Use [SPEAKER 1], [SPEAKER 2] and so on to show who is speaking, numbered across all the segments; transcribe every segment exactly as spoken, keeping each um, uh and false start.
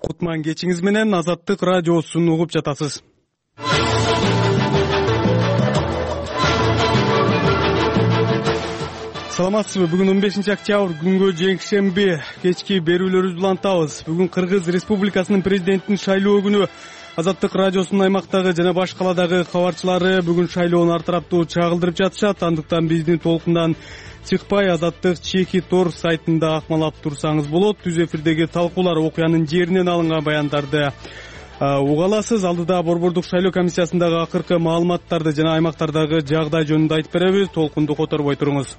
[SPEAKER 1] Кутман кечиңиз менен Азаттык радиосун угуп жатасыз. Саламатсызбы? Бүгүн он бешинчи октябрь күнгө жекшемби кечки берүүлөрүбүздү улантабыз. Бүгүн Кыргыз Республикасынын президентин шайлоо күнү. Азаттык радиосунун аймактагы жана баш каладагы кабарчылары бүгүн шайлоону ар тараптуу чагылдырып жатышат. Андыктан биздин толкундан чыкпай Азаттык Чеки Тор сайтында акмалап турсаңыз болот. Түз эфирдеги талкуулар окуянын жеринен алынган баяндарды уга аласыз. Алдыда Борбордук шайлоо комиссиясындагы акыркы маалыматтарды жана аймактардагы жагдай жөнүндө айтып беребиз. Толкунду которбой туруңуз.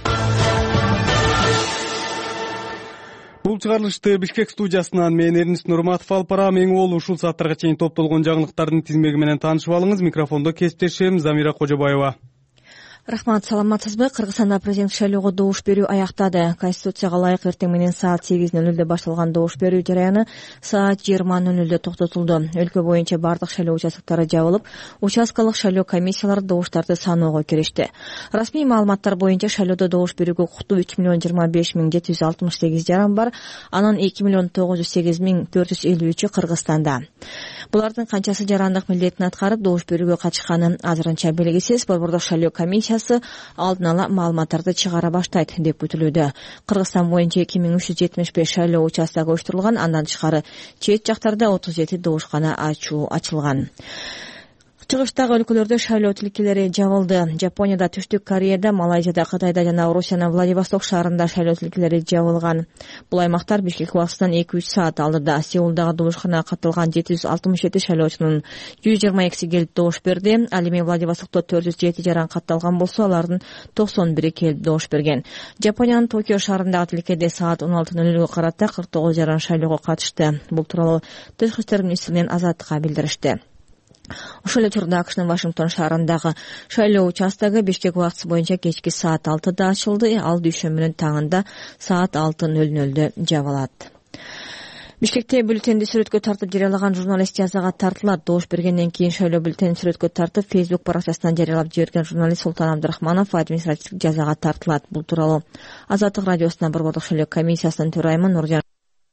[SPEAKER 1] Бул чыгарылышты Бишкек студиясынан мен Эрнис Нурматов алып барам. Эң ол ушул сааттарга чейин топтолгон жаңылыктардын тизмеги менен таанышып алыңыз. Микрофондо кесиптешим Замира Кожобаева.
[SPEAKER 2] Рахмат, саламатсызбы? Кыргызстанда президент шайлоого добуш берүү аяктады. Конституцияга ылайык эртең менен саат сегиз ноль нольдо башталган добуш берүү жараяны саат жыйырма ноль нольдо токтотулду. Өлкө боюнча бардык шайлоо участоктору жабылып, участкалык шайлоо комиссиялары добуштарды саноого киришти. Расмий маалыматтар боюнча шайлоодо добуш берүүгө укуктуу үч миллион жыйырма беш миң жети жүз алтымыш сегиз жаран бар. Анын эки миллион тогуз жүз сегиз миң төрт жүз элүү үчү Кыргызстанда. Булардын канчасы жарандык милдетин аткарып добуш берүүгө катышканы азырынча белгисиз. Борбордук шайлоо комиссиясы алдын ала маалыматтарды чыгара баштайт деп күтүлүүдө. Кыргызстан боюнча эки миң үч жүз жетимиш беш шайлоо участогу оюштурулган. Андан тышкары чет жактарда отуз жети добушкана ачуу ачылган. Чыгыштагы өлкөлөрдө шайлоо тилкелери жабылды. Жапонияда, Түштүк Кореяда, Малайзияда, Кытайда жана Орусиянын Владивосток шаарында шайлоо тилкелери жабылган. Бул аймактар Бишкек убактысынан эки үч саат алдыда. Сеулдагы добушканага катталган жети жүз алтымыш жети шайлоочунун жүз жыйырма экиси келип добуш берди. Ал эми Владивостокто төрт жүз жети жаран катталган болсо, алардын токсон бири келип добуш берген. Жапониянын Токио шаарындагы тилкеде саат он алты ноль нольго карата кырк тогуз жаран шайлоого катышты. Бул тууралуу Тышкы иштер министринин Азаттыкка билдиришти. Ошол эле учурда АКШнын Вашингтон шаарындагы шайлоо участогу Бишкек убактысы боюнча кечки саат алтыда ачылды. Ал дүйшөмбүнүн таңында саат алты ноль нольдо жабылат. Бишкекте бюллетенди сүрөткө тартып жарыялаган журналист жазага тартылат. Добуш бергенден кийин шайлоо бюллетенин сүрөткө тартып Facebook баракчасынан жарыялап жиберген журналист Султан Абдрахманов административдик жазага тартылат. Бул тууралуу Азаттык радиосуна Борбордук шайлоо комиссиясынын төрайымы Нуржан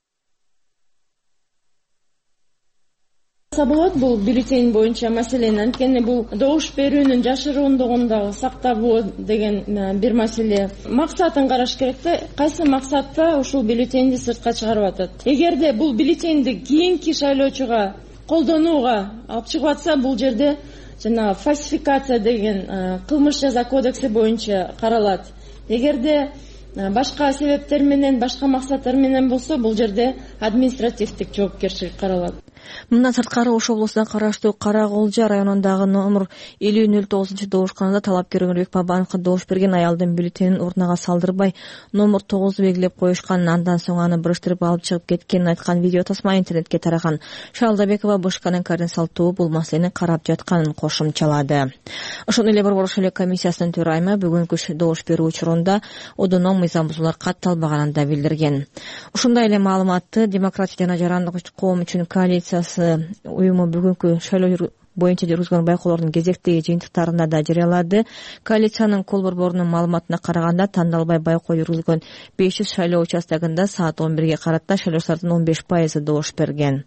[SPEAKER 3] болот. Бул бюллетень боюнча маселени, анткени бул добуш берүүнүн жашыруундугун дагы сактабоо деген бир маселе. Максатын караш керек да, кайсы максатта ушул бюллетенди сыртка чыгарып атат. Эгерде бул бюллетенди кийинки шайлоочуга колдонууга алып чыгып атса, бул жерде жана фальсификация деген кылмыш жаза кодекси боюнча каралат. Эгерде башка себептер менен, башка максаттар менен болсо, бул жерде административдик жоопкерчилик каралат.
[SPEAKER 2] Мындан сырткары Ош облусуна караштуу Кара Колжа районундагы номер элүү ноль тогузунчу добушканада талапкер Өмүрбек Бабановго добуш берген аялдын бюллетенин урнага салдырбай номер тогузду белгилеп коюшкан. Андан соң аны буруштуруп алып чыгып кеткенин айткан видео тасма интернетке тараган. Шалдабекова Бышканын координациялыктуу бул маселени карап жатканын кошумчалады. Ошондой эле Борбордук шайлоо комиссиясынын төрайымы бүгүнкү добуш берүү учурунда одоно мыйзам бузуулар катталбаганын да билдирген. Ошондой эле маалыматты Демократия жана жарандык коом үчүн коалиция уюму бүгүнкү шайлоо боюнча жүргүзгөн байкоолордун кезектеги жыйынтыктарында да жарыялады. Коалициянын кол борборунун маалыматына караганда, тандалбай байкоо жүргүзгөн беш жүз шайлоо участогунда саат он бирге карата шайлоочулардын он беш пайызы добуш берген.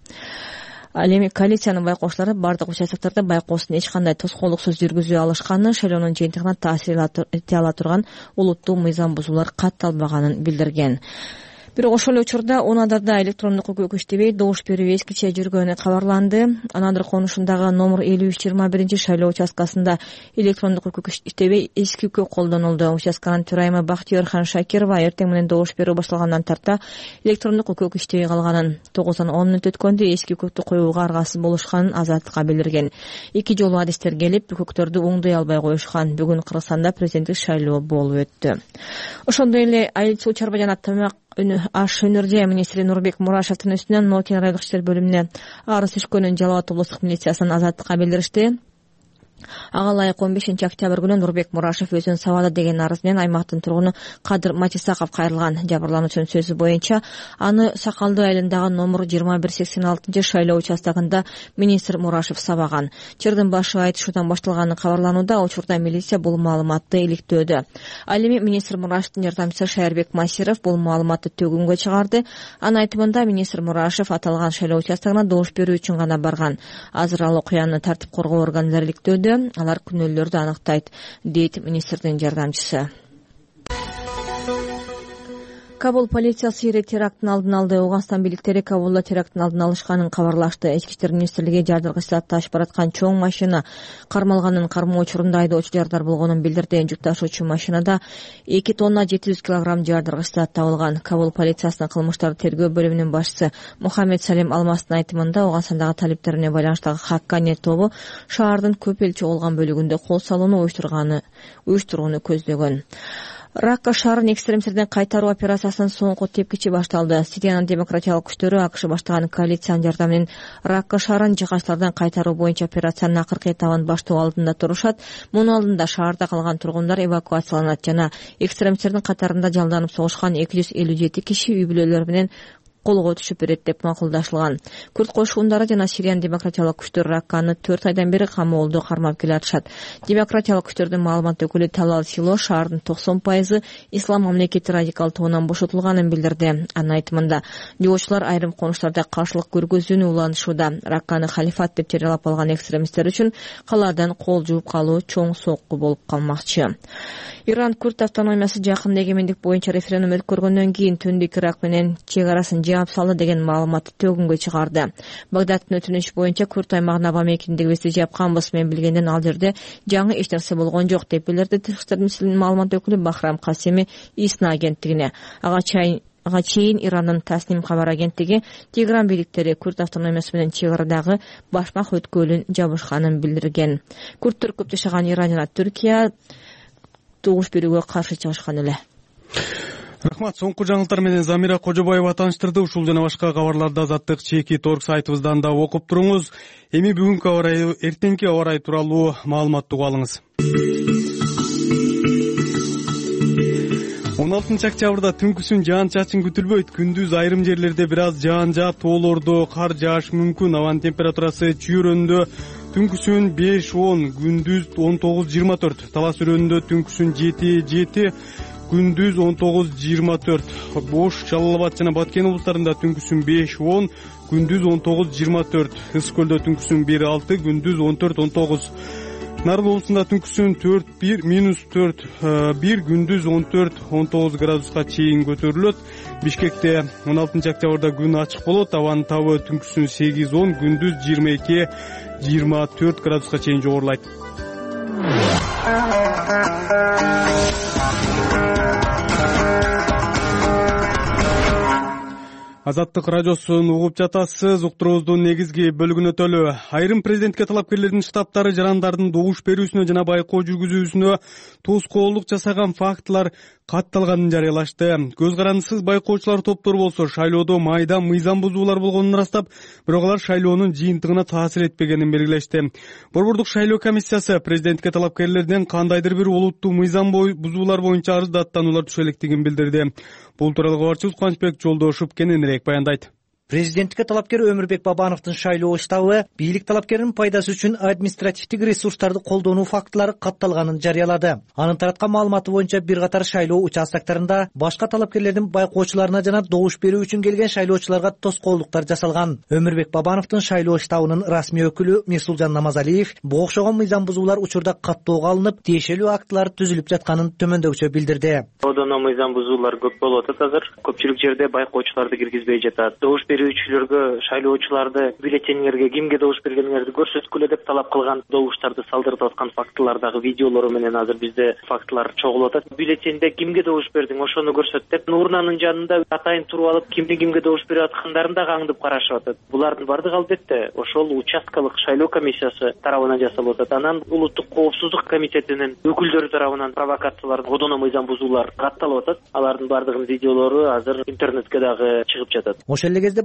[SPEAKER 2] Ал эми коалициянын байкоочулары бардык участоктордо байкоосун эч кандай тоскоолдуксуз жүргүзө алышканы, шайлоонун жыйынтыгына таасир эте ала турган улуттуу мыйзам бузуулар катталбаганын билдирген. Бирок ошол эле учурда Унадарда электрондук өкүк иштебей добуш берүү эскиче жүргөнү кабарланды. Анадыр конушундагы номер элүү үч жыйырма биринчи шайлоо участкасында электрондук өкүк иштебей эски өкүк колдонулду. Участканын төрайымы Бактиёрхан Шакирова эртең менен добуш берүү башталгандан тарта электрондук өкүк иштебей калганын, тогуздан он мүнөт өткөндө эски өкүктү коюуга аргасыз болушканын Азаттыкка билдирген. Эки жолу адистер келип, өкүктөрдү оңдой албай коюшкан. Бүгүн Кыргызстанда президенттик шайлоо болуп өттү. Ошондой эле Айыл суу чарба жана тамак аш өнөрдө министри Нурбек Мурашевдин үстүнөн Нокин райондук иштер бөлүмүнө арыз түшкөнүн Жалал абад облустук милициясынын Азаттыкка билдиришти. Ага ылайык он бешинчи октябрь күнү Нурбек Мурашев өзүн сабады деген арыз менен аймактын тургуну Кадыр Матисаков кайрылган. Жабырлануучунун сөзү боюнча, аны Сакалдуу айылындагы номер жыйырма бир сексен алтынчы шайлоо участогунда министр Мурашев сабаган. Чырдын башы айтышуудан башталганы кабарланууда, учурда милиция бул маалыматты иликтөөдө. Ал эми министр Мурашевдин жардамчысы Шайырбек Масиров бул маалыматты төгүнгө чыгарды. Анын айтымында министр Мурашев аталган шайлоо участогуна добуш берүү үчүн гана барган. Азыр ал окуяны тартип коргоо органдары иликтөөдө. Алар күнөөлөрдү аныктайт, дейт министрдин жардамчысы. Кабул полициясы ири теракттын алдын алды. Ауганстан бийликтери Кабулда теракттын алдын алышканын кабарлашты. Ички иштер министрлиги жардыргыч зат ташып бараткан чоң машина кармалганын, кармоо учурунда айдоочу жардар болгонун билдирди. Жүк ташуучу машинада эки тонна жети жүз килограмм жардыргыч зат табылган. Кабул полициясынын кылмыштарды тергөө бөлүмүнүн башчысы Мухаммед Салим Алмастын айтымында, Ауганстандагы талиптерине байланыштагы Хаккани тобу шаардын көп элчи болгон бөлүгүндө кол салууну уюштурганы уюштурууну көздөгөн. Ракка шаарын экстремисттерден кайтаруу операциясынын соңку тепкичи башталды. Сириянын демократиялык күчтөрү АКШ баштаган коалициянын жардамы менен Ракка шаарын жыгачтардан кайтаруу боюнча операциянын акыркы этабын баштоо алдында турушат. Мунун алдында шаарда калган тургундар эвакуацияланат жана экстремисттердин катарында жалданып согушкан эки жүз элүү жети киши үй бүлөлөрү менен колго түшүп берет деп макулдашылган. Күрд кошундары жана Сириянын демократиялык күчтөр Ракканы төрт айдан бери камоолдо кармап келатышат. Демократиялык күчтөрдүн маалымат өкүлү Талал Сило шаардын токсон пайызы ислам мамлекети радикал тобунан бошотулганын билдирди. Анын айтымында, жогоочулар айрым конуштарда каршылык көргөзүүнү уланышууда. Ракканы халифат деп жарыялап алган экстремисттер үчүн калаадан кол жууп калуу чоң сокку болуп калмакчы. Иран Күрд автономиясы жакында эгемендик боюнча референдум өткөргөндөн кийин Түндүк Ирак менен чек арасын жаап салды деген маалыматты төгүнгө чыгарды. Багдадтын өтүнүшү боюнча Күрд аймагына бам экиндигибизди жапканбыз, мен билгенден ал жерде жаңы эч нерсе болгон жок деп билдирди Тышкы иштер министрлигинин маалымат өкүлү Бахрам Касеми ИСНА агенттигине. Ага чейин Ага чейин Ирандын Тасним кабар агенттиги Тегеран бийликтери Күрд автономиясы менен чек арадагы башмак өткөлүн жабышканын билдирген. Күрдтөр көп жашаган Иран жана Түркия добуш берүүгө каршы чыгышкан эле.
[SPEAKER 1] Рахмат. Соңку жаңылыктар менен Замира Кожобаева тааныштырды. Ушул жана башка кабарларды Азаттык чеки торг сайтыбыздан да окуп туруңуз. Эми бүгүнкү аба ырайы, эртеңки аба ырайы тууралуу маалыматты угуп алыңыз. он алтынчы октябрда түнкүсүн жаан-чачын күтүлбөйт. Күндүз айрым жерлерде бир аз жаан жаап, тоолордо кар жаашы мүмкүн. Абанын температурасы Чүй өрөөнүндө түнкүсүн беш он, күндүз он тогуз жыйырма төрт. Талас өрөөнүндө түнкүсүн жети жети, күндүз он тогуз жыйырма төрт. Ош, Жалал Абад жана Баткен облустарында түнкүсүн беш он, күндүз он тогуз жыйырма төрт. Ысык көлдө түнкүсүн бир алты, күндүз он төрт он тогуз. Нарын облусунда түнкүсүн төрт бир, минус төрт бир, күндүз он төрт он тогуз градуска чейин көтөрүлөт. Бишкекте он алтынчы октябрда күн ачык болот. Абанын табы түнкүсүн сегиз он, күндүз жыйырма эки жыйырма төрт градуска чейин жогорулайт. Азаттык радиосун угуп жатасыз. Уктуруубуздун негизги бөлүгүнө төлөө. Айрым президентке талапкерлердин штабтары жарандардын добуш берүүсүнө жана байкоо жүргүзүүсүнө тоскоолдук жасаган фактылар катталганын жарыялашты. Көз карандысыз байкоочулар топтору болсо шайлоодо майда мыйзам бузуулар болгонун ырастап, бирок алар шайлоонун жыйынтыгына таасир этпегенин белгилешти. Борбордук шайлоо комиссиясы президентке талапкерлерден кандайдыр бир олуттуу мыйзам бузуулар боюнча арыз даттануулар түшө электерин билдирди. Бул тууралуу кабарчыбыз Кубанычбек Жолдошев кененирээк баяндайт.
[SPEAKER 4] Президенттикке талапкер Өмүрбек Бабановдун шайлоо штабы бийлик талапкеринин пайдасы үчүн административдик ресурстарды колдонуу фактылары катталганын жарыялады. Анын тараткан маалыматы боюнча бир катар шайлоо участоктарында башка талапкерлердин байкоочуларына жана добуш берүү үчүн келген шайлоочуларга тоскоолдуктар жасалган. Өмүрбек Бабановдун шайлоо штабынын расмий өкүлү Месулжан Намазалиев бу окшогон мыйзам бузуулар учурда каттоого алынып, тиешелүү актылар түзүлүп жатканын төмөндөгүчө билдирди.
[SPEAKER 5] Одоно мыйзам бузуулар көп болуп атат азыр. Көпчүлүк жерде байкоочуларды киргизбей жатат. Добуш берүүчүлөргө, шайлоочуларды бюллетениңерге кимге добуш бергениңерди көрсөткүлө деп талап кылган, добуштарды салдырып аткан фактылардагы видеолору менен азыр бизде фактылар чогулуп атат. Бюллетенде кимге добуш бердиң, ошону көрсөт деп урнанын жанында атайын туруп алып, кимди кимге добуш берип аткандарын дагы аңдып карашып атат. Булардын бардыгы албетте ошол участкалык шайлоо комиссиясы тарабынан жасалып атат. Анан улуттук коопсуздук комитетинин өкүлдөрү тарабынан провокациялар, одоно мыйзам бузуулар катталып атат. Алардын бардыгынын видеолору азыр интернетке дагы чыгып жатат.
[SPEAKER 4] Ошол эле кезде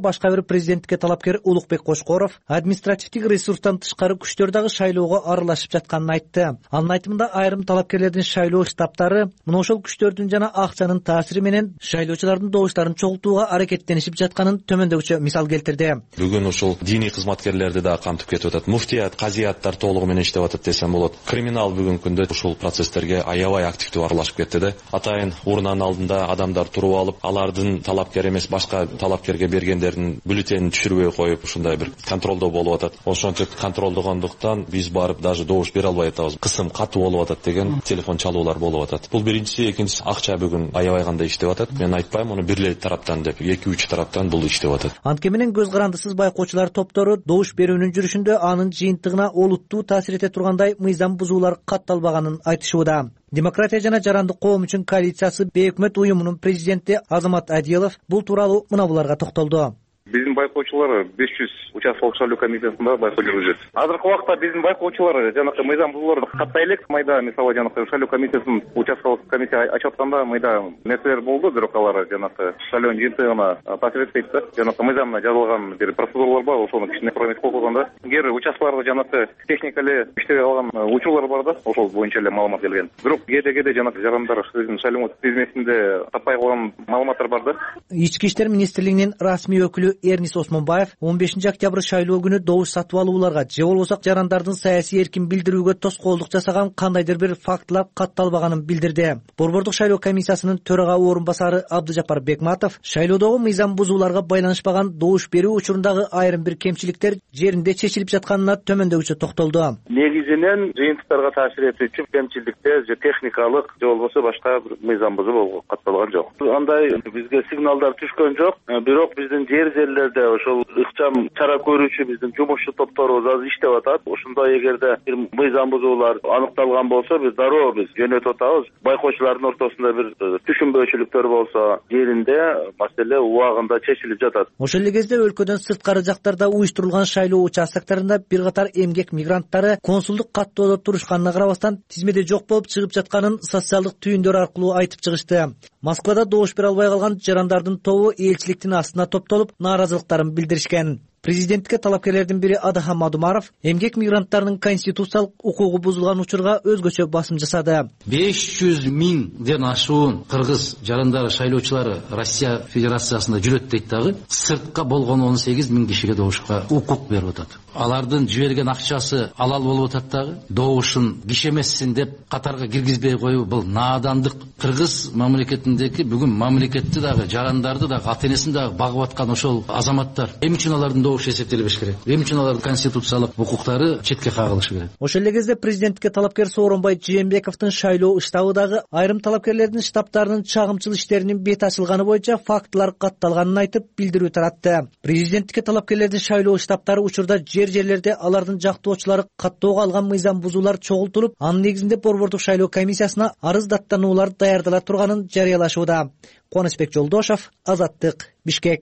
[SPEAKER 4] башка бир президенттикке талапкер Улукбек Кошкоров административдик ресурстан тышкары күчтөр дагы шайлоого аралашып жатканын айтты. Анын айтымында айрым талапкерлердин шайлоо штабтары мына ошол күчтөрдүн жана акчанын таасири менен шайлоочулардын добуштарын чогултууга аракеттенишип жатканын төмөндөгүчө мисал келтирди.
[SPEAKER 6] Бүгүн ошол диний кызматкерлерди да камтып кетип атат. Муфтият, казияттар толугу менен иштеп атат десем болот. Криминал бүгүнкү күндө ушул процесстерге аябай активдүү аралашып кетти да. Атайын урнанын алдында адамдар туруп алып, алардын талапкер эмес башка талапкерге бергендердин бюллетенин түшүрбөй коюп, ушундай бир контролдоо болуп атат. Ошончо контролдогондуктан биз барып даже добуш бере албай атабыз. Кысым катуу болуп атат деген телефон чалуулар болуп атат. Бул биринчиси, экинчиси акча бүгүн аябай кандай иштеп атат. Мен айтпайм муну бир эле тараптан деп, эки үч тараптан бул иштеп атат.
[SPEAKER 4] Антке менен көз карандысыз байкоочулар топтору добуш берүүнүн жүрүшүндө анын жыйынтыгына олуттуу таасир эте тургандай мыйзам бузуулар катталбаганын айтышууда. Демократия жана жарандык коом үчүн коалициясы бейөкмөт уюмунун президенти Азамат Адилов бул тууралуу мына буларга токтолду.
[SPEAKER 7] Биздин байкоочулар беш жүз участкалык шайлоо комиссиясында байкоо жүргүзөт. Азыркы убакта биздин байкоочулар жанакы мыйзам бузууларды каттай элек. Майда мисалы жанакы шайлоо комиссиясынын участкалык комиссия ачып атканда майда нерселер болду, бирок алар жанакы шайлоонун жыйынтыгына таасир этпейт да. Жанакы мыйзамда жазылган бир процедуралар бар, ошону кичине прометип койгондо эгер участкаларда жанакы техника эле иштебей калган учурлар бар да, ошол боюнча эле маалымат келген. Бирок кээде-кээде жанакы жарандар өзүнүн шайлоо тизмесинде таппай калган маалыматтар бар да.
[SPEAKER 4] Ички иштер министрлигинин расмий өкүлү Эрнис Осмонбаев он бешинчи октябрь шайлоо күнү добуш сатып алууларга же болбосо жарандардын саясий эркин билдирүүгө тоскоолдук жасаган кандайдыр бир фактылар катталбаганын билдирди. Борбордук шайлоо комиссиясынын төрага орун басары Абдыжапар Бекматов шайлоодогу мыйзам бузууларга байланышпаган добуш берүү учурундагы айрым бир кемчиликтер жеринде чечилип жатканына төмөндөгүчө токтолду.
[SPEAKER 8] Негизинен жыйынтыктарга таасир этүүчү кемчиликтер же техникалык же болбосо башка бир мыйзам бузуу катталган жок. Андай бизге сигналдар түшкөн жок, бирок биздин жер жерлерде ошол ыкчам чара көрүүчү биздин жумушчу топторубуз азыр иштеп атат. Ошондой эгерде бир мыйзам бузуулар аныкталган болсо, биз дароо биз жөнөтүп атабыз. Байкоочулардын ортосунда бир түшүнбөөчүлүктөр болсо, жеринде маселе убагында чечилип жатат.
[SPEAKER 4] Ошол эле кезде өлкөдөн сырткары жактарда уюштурулган шайлоо участоктарында бир катар эмгек мигранттары консулдук каттоодо турушканына карабастан тизмеде жок болуп чыгып жатканын социалдык түйүндөр аркылуу айтып чыгышты. Москвада добуш бере албай калган жарандардын тобу элчиликтин астына топтолуп нааразылыктарын билдиришкен. Президенттикке талапкерлердин бири Адахан Мадумаров эмгек мигранттарынын конституциялык укугу бузулган учурга өзгөчө басым жасады.
[SPEAKER 9] беш жүз миңден ашуун кыргыз жарандары шайлоочулары Россия Федерациясында жүрөт дейт дагы, сыртка болгон он сегиз миң кишиге добушка укук берип атат. Алардын жиберген акчасы алал болуп атат дагы, добушун киш эмессин деп катарга киргизбей коюу бул наадандык. Кыргыз мамлекетиндеги бүгүн мамлекетти дагы жарандарды дагы ата-энесин дагы багып аткан ошол азаматтар эмне үчүн алардын добуш эсептелбеш керек? Эмне үчүн алардын конституциялык укуктары четке кагылышы керек?
[SPEAKER 4] Ошол эле кезде президенттикке талапкер Сооронбай Жээнбековдун шайлоо штабы дагы айрым талапкерлердин штабтарынын чагымчыл иштеринин бет ачылганы боюнча фактылар катталганын айтып билдирүү таратты. Президенттикке талапкерлердин шайлоо штабтары учурда жер жерлерде алардын жактоочулары каттоого алган мыйзам бузуулар чогултулуп, анын негизинде борбордук шайлоо комиссиясына арыз даттануулар даярдала турганын жарыялашууда. Кубанычбек Жолдошов, Азаттык, Бишкек.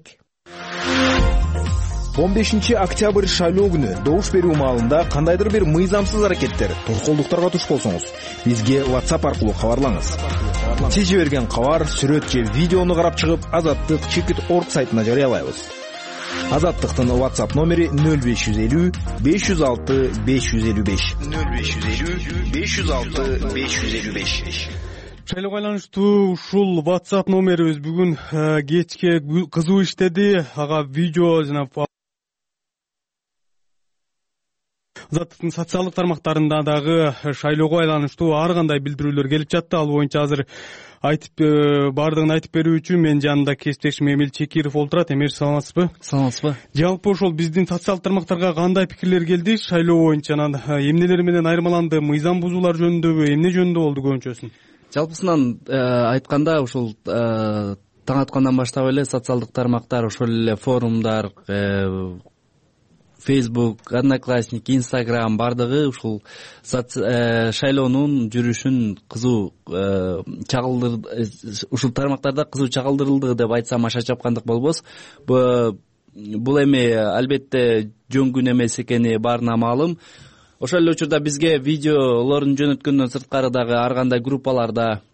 [SPEAKER 10] он бешинчи октябрь шайлоо күнү добуш берүү маалында кандайдыр бир мыйзамсыз аракеттер, тоскоолдуктарга туш болсоңуз, бизге WhatsApp аркылуу кабарлаңыз. Сиз жиберген кабар, сүрөт же видеону карап чыгып, Азаттык чекит точка орг сайтына жарыялайбыз. Азаттыктын WhatsApp номери нөл беш жүз элүү беш жүз алты беш жүз элүү беш нөл беш жүз элүү беш жүз алты беш жүз элүү беш.
[SPEAKER 1] Шайлоого байланыштуу ушул WhatsApp номерибиз бүгүн кечке кызуу иштеди. Ага видео жана Азаттыктын социалдык тармактарында дагы шайлоого байланыштуу ар кандай билдирүүлөр келип жатты. Ал боюнча азыр айтып бардыгын айтып берүү үчүн мен жанымда кесиптешим Эмил Чекиров олтурат. Эмир, саламатсызбы?
[SPEAKER 11] Саламатсызбы.
[SPEAKER 1] Жалпы ошол биздин социалдык тармактарга кандай пикирлер келди шайлоо боюнча? Анан эмнелер менен айырмаланды? Мыйзам бузуулар жөнүндөбү, эмне жөнүндө болду көбүнчөсүн?
[SPEAKER 11] Жалпысынан айтканда ушул таң аткандан баштап эле социалдык тармактар, ошол эле форумдар, Facebook, Одноклассники, Instagram бардыгы ушул шайлоонун жүрүшүн кызуу чагылдырды, ушул тармактарда кызуу чагылдырылды деп айтсам аша чапкандык болбос. Бул эми албетте жөн күн эмес экени баарына маалым. Ошол эле учурда бизге видеолорун жөнөткөндөн сырткары дагы ар кандай группаларда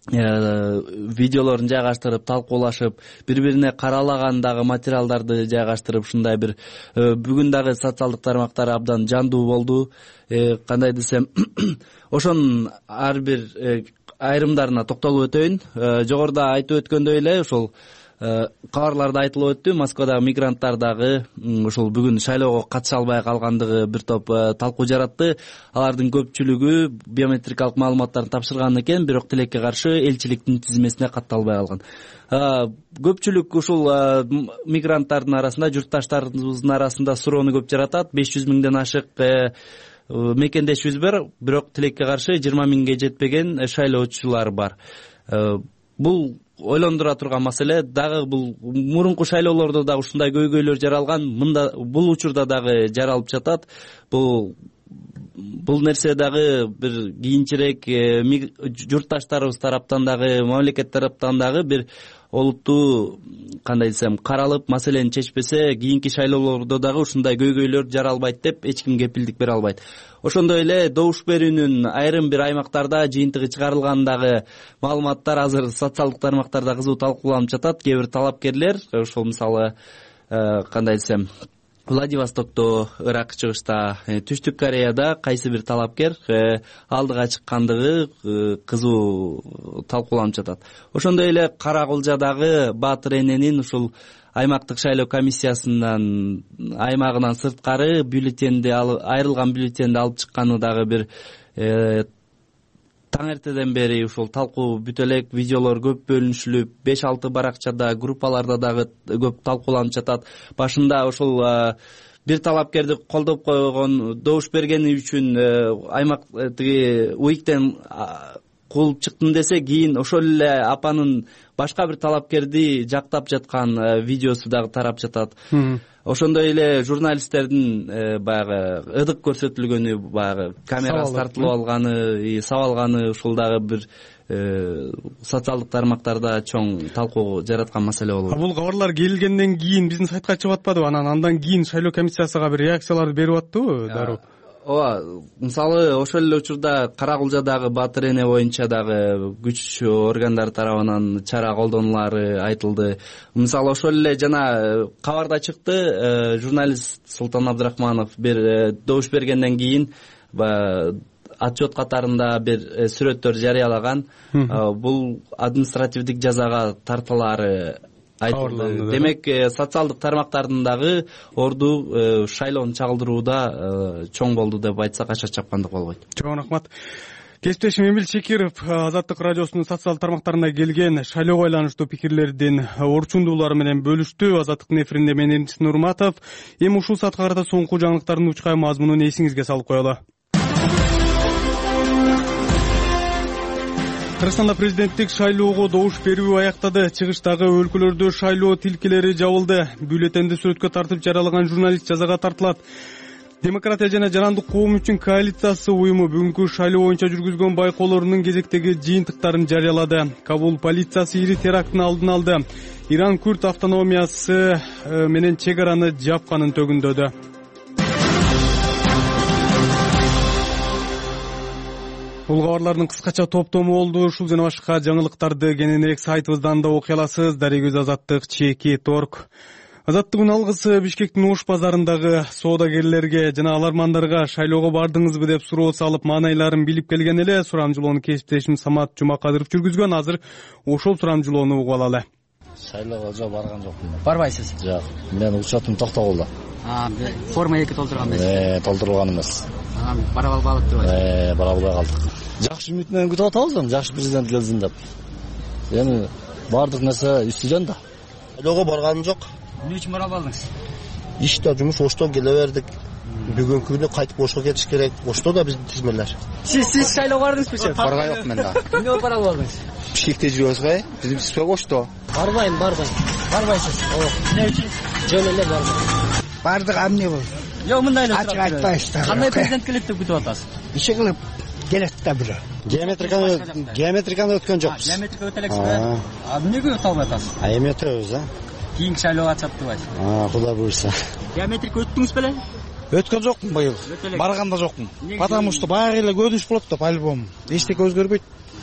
[SPEAKER 11] видеолорун жайгаштырып, талкуулашып, бири-бирине каралаган дагы материалдарды жайгаштырып, ушундай бир бүгүн дагы социалдык тармактар абдан жандуу болду. Кандай десем, ошонун ар бир айрымдарына токтолуп өтөйүн. Жогоруда айтып өткөндөй эле ошол кабарларда айтылып өттү. Москвадагы мигранттар дагы ушул бүгүн шайлоого катыша албай калгандыгы бир топ талкуу жаратты. Алардын көпчүлүгү биометрикалык маалыматтарын тапшырган экен, бирок тилекке каршы элчиликтин тизмесине катталбай калган. Көпчүлүк ушул мигранттардын арасында, журтташтарыбыздын арасында суроону көп жаратат. беш жүз миңден ашык мекендешибиз бар, бирок тилекке каршы жыйырма миңге жетпеген шайлоочулар бар. Бул ойлондура турган маселе. Дагы бул мурунку шайлоолордо да ушундай көйгөйлөр жаралган, мында бул учурда дагы жаралып жатат. Бул бул нерсе дагы бир кийинчерээк журтташтарыбыз тараптан дагы, мамлекет тараптан дагы бир олуттуу, кандай десем, каралып, маселени чечпесе, кийинки шайлоолордо дагы ушундай көйгөйлөр жаралбайт деп эч ким кепилдик бере албайт. Ошондой эле добуш берүүнүн айрым бир аймактарда жыйынтыгы чыгарылгандагы маалыматтар азыр социалдык тармактарда кызуу талкууланып жатат. Кээ бир талапкерлер, ошол мисалы, кандай десем, Владивостокто, Ырак чыгышта, Түштүк Кореяда кайсы бир талапкер алдыга чыккандыгы кызуу талкууланып жатат. Ошондой эле Кара Кулжадагы Баатыр эненин ушул аймактык шайлоо комиссиясынан аймагынан сырткары бюллетенди айрылган бюллетенди алып чыкканы дагы бир таң эртеден бери ушул талкуу бүтө элек, видеолор көп бөлүнүшүлүп, беш алты баракчада, группаларда дагы көп талкууланып жатат. Башында ошол бир талапкерди колдоп койгон, добуш бергени үчүн аймак тиги уиктен кууп чыктым десе, кийин ошол эле апанын башка бир талапкерди жактап жаткан видеосу дагы тарап жатат. Ошондой эле журналисттердин баягы ыдык көрсөтүлгөнү, баягы камерасы тартылып алганы, сабалганы ушул дагы бир социалдык тармактарда чоң талкуу жараткан маселе болуп.
[SPEAKER 1] Бул кабарлар келгенден кийин биздин сайтка чыгып атпадыбы? Анан андан кийин шайлоо комиссиясыга бир реакцияларды берип аттыбы дароо?
[SPEAKER 11] Ооба, мисалы ошол эле учурда Кара Кулжадагы Баатыр эне боюнча дагы күч органдары тарабынан чара колдонулары айтылды. Мисалы ошол эле жана кабарда чыкты, журналист Султан Абдрахманов бир добуш бергенден кийин отчет катарында бир сүрөттөр жарыялаган. Бул административдик жазага тартылары айтылды. Демек, социалдык тармактардын дагы орду шайлоону чагылдырууда чоң болду деп айтсак ача чапкандык болбойт.
[SPEAKER 1] Чоң рахмат. Кесиптешим Эмил Чекиров Азаттык радиосунун социалдык тармактарында келген шайлоого байланыштуу пикирлердин орчундуулары менен бөлүштү. Азаттыктын эфиринде мен Эмчис Нурматов. Эми ушул саатка карата соңку жаңылыктардын учкай мазмунун эсиңизге салып коелу. Кыргызстанда президенттик шайлоого добуш берүү аяктады. Чыгыштагы өлкөлөрдө шайлоо тилкелери жабылды. Бюллетенди сүрөткө тартып жаралаган журналист жазага тартылат. Демократия жана жарандык коом үчүн коалициясы уюму бүгүнкү шайлоо боюнча жүргүзгөн байкоолорунун кезектеги жыйынтыктарын жарыялады. Кабул полициясы ири терактын алдын алды. Иран Күрд автономиясы менен чек араны жапканын төгүндөдү. Бул кабарлардын кыскача топтому болду. Ушул жана башка жаңылыктарды кененирээк сайтыбыздан да окуй аласыз. Дарегөз Азаттык чеки торг. Азаттыгын алгысы Бишкектин Ош базарындагы соодагерлерге жана алармандарга шайлоого бардыңызбы деп суроо салып, маанайларын билип келген эле. Сурамжылоону кесиптешим Самат Жумакадыров жүргүзгөн. Азыр ошол сурамжылоону угуп алалы.
[SPEAKER 12] Шайлоого жок барган жокмун.
[SPEAKER 13] Барбайсыз?
[SPEAKER 12] Жок. Мен учетум токтогулда.
[SPEAKER 13] А, форма эки толтурган эмес.
[SPEAKER 12] Э, толтурган эмес.
[SPEAKER 13] А, бара албадык деп айтасыз.
[SPEAKER 12] Э, бара албай калдык. Жакшы үмүт менен күтүп атабыз, жакшы президент келсин деп. Эми бардык нерсе үстүдөн да.
[SPEAKER 14] Шайлоого барганым жок.
[SPEAKER 13] Эмне үчүн бара албадыңыз?
[SPEAKER 14] Иште жумуш Оштон келе бердик. Бүгүнкү күнү кайтып Ошко кетиш керек. Ошто да биздин тизмелер.
[SPEAKER 13] Сиз сиз шайлоого бардыңызбы?
[SPEAKER 14] Барган жок мен да.
[SPEAKER 13] Эмне бара албадыңыз?
[SPEAKER 14] Бишкекте жүрөбүз го, биздин спек Ошто.
[SPEAKER 13] Барбайм, барбайм. Барбайсыз. Эмне үчүн? Жөн эле барбайм.
[SPEAKER 15] Бардык эмне болду?
[SPEAKER 13] Жок, мындай эле.
[SPEAKER 15] Ачык айтпайсыздар.
[SPEAKER 13] Кандай президент келет деп күтүп атасыз?
[SPEAKER 15] Иши кылып келет да бирөө.
[SPEAKER 14] Геометриканы геометриканы өткөн жокпуз.
[SPEAKER 13] Геометрика өтө элексизби? А эмнеге өтө албай атасыз?
[SPEAKER 14] А эми өтөбүз, а?
[SPEAKER 13] Кийинки шайлоого чап турбайсыз.
[SPEAKER 14] А, Кудай буйрса.
[SPEAKER 13] Геометрика өттүңүз беле?
[SPEAKER 15] Өткөн жокмун быйыл. Барганда жокмун. Потому что баары эле көрүнүш болот да по-любому. Эчтеке өзгөрбөйт.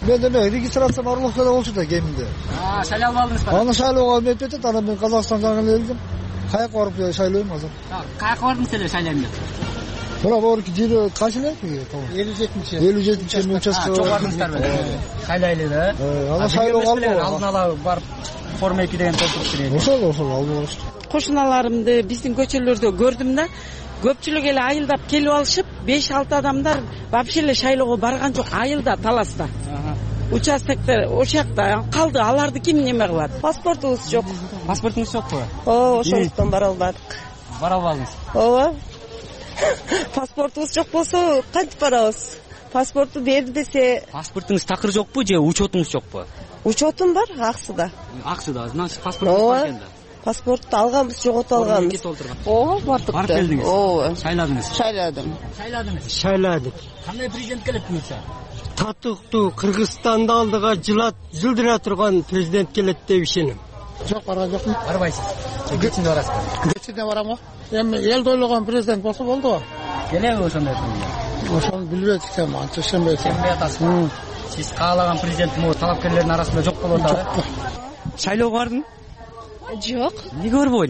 [SPEAKER 15] мен эме регистрация барлыкта да болчу да кеминде.
[SPEAKER 13] Шайлай албадыңыз ба?
[SPEAKER 15] Аны шайлоого мен өтөт, анан мен Казакстанга келдим. Каяка барып шайлойм азыр.
[SPEAKER 13] Каяка бардыңыз эле шайлайм деп?
[SPEAKER 15] Мына борки жери кайсы эле? элүү жетинчи. элүү жетинчи участка.
[SPEAKER 13] Чоң бардыңыздарбы? Шайлайлы да.
[SPEAKER 15] Аны шайлоого
[SPEAKER 13] алдын ала барып форма эки деген толтуруп берет.
[SPEAKER 15] Ошол ошол алып
[SPEAKER 16] кошуналарымды биздин көчөлөрдө көрдүм да, көпчүлүк эле айылдап келип алышып, беш алты адамдар вообще эле шайлоого барган жок, айылда, таласта. Участоктор ошакта калды, аларды ким неме кылат? Паспортубуз жок.
[SPEAKER 13] Паспортуңуз жокпу?
[SPEAKER 16] Ооба, ошондуктан бара албадык.
[SPEAKER 13] Бара албадыңыз?
[SPEAKER 16] Ооба. Паспортубуз жок болсо кантип барабыз? Паспорту берди десе.
[SPEAKER 13] Паспортуңуз такыр жокпу же учетуңуз жокпу?
[SPEAKER 16] Учетум бар, аксыда.
[SPEAKER 13] Аксыда, значит паспортуңуз бар экен да.
[SPEAKER 16] Паспорту алганбыз, жоготуп алганбыз.
[SPEAKER 13] Ооба, бардык. Барып келдиңиз?
[SPEAKER 16] Ооба.
[SPEAKER 13] Шайладыңыз?
[SPEAKER 16] Шайладым.
[SPEAKER 13] Шайладыңыз?
[SPEAKER 15] Шайладык.
[SPEAKER 13] Кандай президент келет буюрса?
[SPEAKER 15] Татыктуу Кыргызстанды алдыга жылат жылдыра турган президент келет деп ишенем.
[SPEAKER 16] Жок, барган жокмун.
[SPEAKER 13] Барбайсыз. Кечинде барасызбы?
[SPEAKER 16] Кечинде барам. Эми элди ойлогон президент болсо болду го.
[SPEAKER 13] Келеби ошондой?
[SPEAKER 16] Ошону билбейт экенмин, анча ишенбейт.
[SPEAKER 13] Ишенбей атасыз. Сиз каалаган президент могу талапкерлердин арасында жок болот атабы? Шайлоого бардың?
[SPEAKER 16] Жок.
[SPEAKER 13] Эмнеге барбойдуң?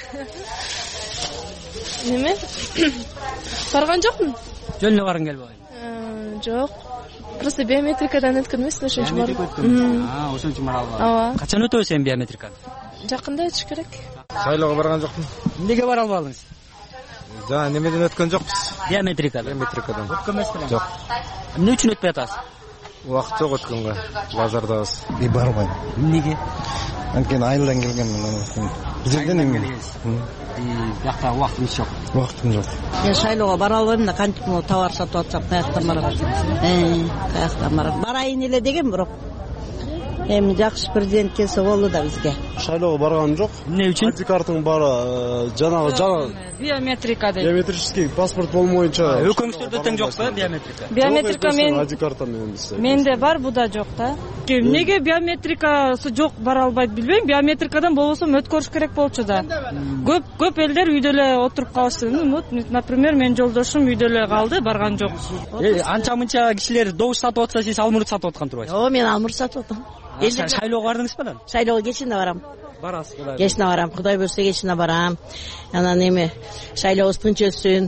[SPEAKER 16] Неме? Барган жокмун.
[SPEAKER 13] Жөн эле баргың келбей койдуң?
[SPEAKER 16] Жок. Просто биометрикадан өткөн эмес, ошон үчүн
[SPEAKER 13] бардым. А, ошон үчүн бара албадым.
[SPEAKER 16] Ооба.
[SPEAKER 13] Качан өтөбүз эми биометриканы?
[SPEAKER 16] Жакында өтүш керек.
[SPEAKER 15] Шайлоого барган жокмун.
[SPEAKER 13] Эмнеге бара албадыңыз?
[SPEAKER 15] Жана немеден өткөн жокпуз.
[SPEAKER 13] Биометрикадан.
[SPEAKER 15] Биометрикадан.
[SPEAKER 13] Өткөн эмеспи?
[SPEAKER 15] Жок.
[SPEAKER 13] Эмне үчүн өтпөй атасыз?
[SPEAKER 15] Убакыт жок өткөнгө. Базардабыз.
[SPEAKER 17] И барбайм.
[SPEAKER 13] Эмнеге?
[SPEAKER 17] Анткени айылдан келгенмин. Бул жерден эми.
[SPEAKER 13] И бияқта убактыңыз жок.
[SPEAKER 17] Убактым жок.
[SPEAKER 16] Мен шайлоого бара албайм да, кантип могу товар сатып атсам, каяктан барам? Э, каяктан барам? Барайын эле дегем, бирок эми жакшы президент келсе болду да бизге.
[SPEAKER 18] Шайлоого барганым жок.
[SPEAKER 13] Эмне үчүн?
[SPEAKER 18] Айди картаң бара, жанагы жана
[SPEAKER 16] биометрика дейт.
[SPEAKER 18] Биометрический паспорт болмоюнча.
[SPEAKER 13] Өкмөттөрдө тең жокпу биометрика?
[SPEAKER 16] Биометрика мен
[SPEAKER 18] айди карта менен бизде.
[SPEAKER 16] Менде бар, буда жок да. Эмнеге биометрикасы жок бара албайт билбейм. Биометрикадан болбосом өткөрүш керек болчу да. Көп көп элдер үйдө эле отуруп калышты. Вот, например, менин жолдошум үйдө эле калды, барган жок.
[SPEAKER 13] Э, анча-мынча кишилер добуш сатып атса, сиз алмурут сатып аткан турбайсыз?
[SPEAKER 16] Ооба, мен алмурут сатып атам.
[SPEAKER 13] Шайлоого бардыңыз белем?
[SPEAKER 16] Шайлоого кечинде барам.
[SPEAKER 13] Барасыз, Кудай.
[SPEAKER 16] Кечинде барам, Кудай берсе кечинде барам. Анан эми шайлообуз тынч өтсүн.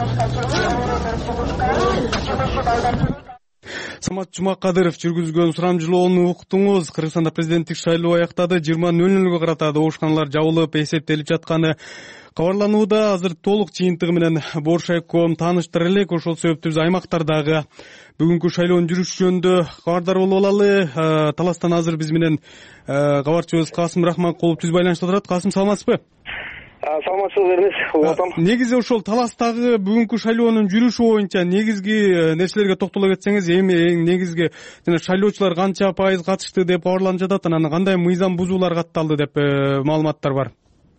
[SPEAKER 1] Самат Жумакадыров жүргүзгөн сурамжылоону уктуңуз. Кыргызстанда президенттик шайлоо аяктады. жыйырма нөл нөлгө карата добушканалар жабылып, эсептелип жатканы кабарланууда. Азыр толук жыйынтыгы менен Боршайком тааныштыра элек. Ошол себептүү биз аймактардагы бүгүнкү шайлоонун жүрүшү жөнүндө кабардар болуп алалы. Таластан азыр биз менен кабарчыбыз Касым Рахманкулов түз байланышта турат. Касым, саламатсызбы?
[SPEAKER 7] Саламатсызбы, Эрнес. Улатам.
[SPEAKER 1] Негизи ошол Таластагы бүгүнкү шайлоонун жүрүшү боюнча негизги нерселерге токтоло кетсеңиз, эми эң негизги жана шайлоочулар канча пайыз катышты деп кабарланып жатат, анан кандай мыйзам бузуулар катталды деп маалыматтар бар.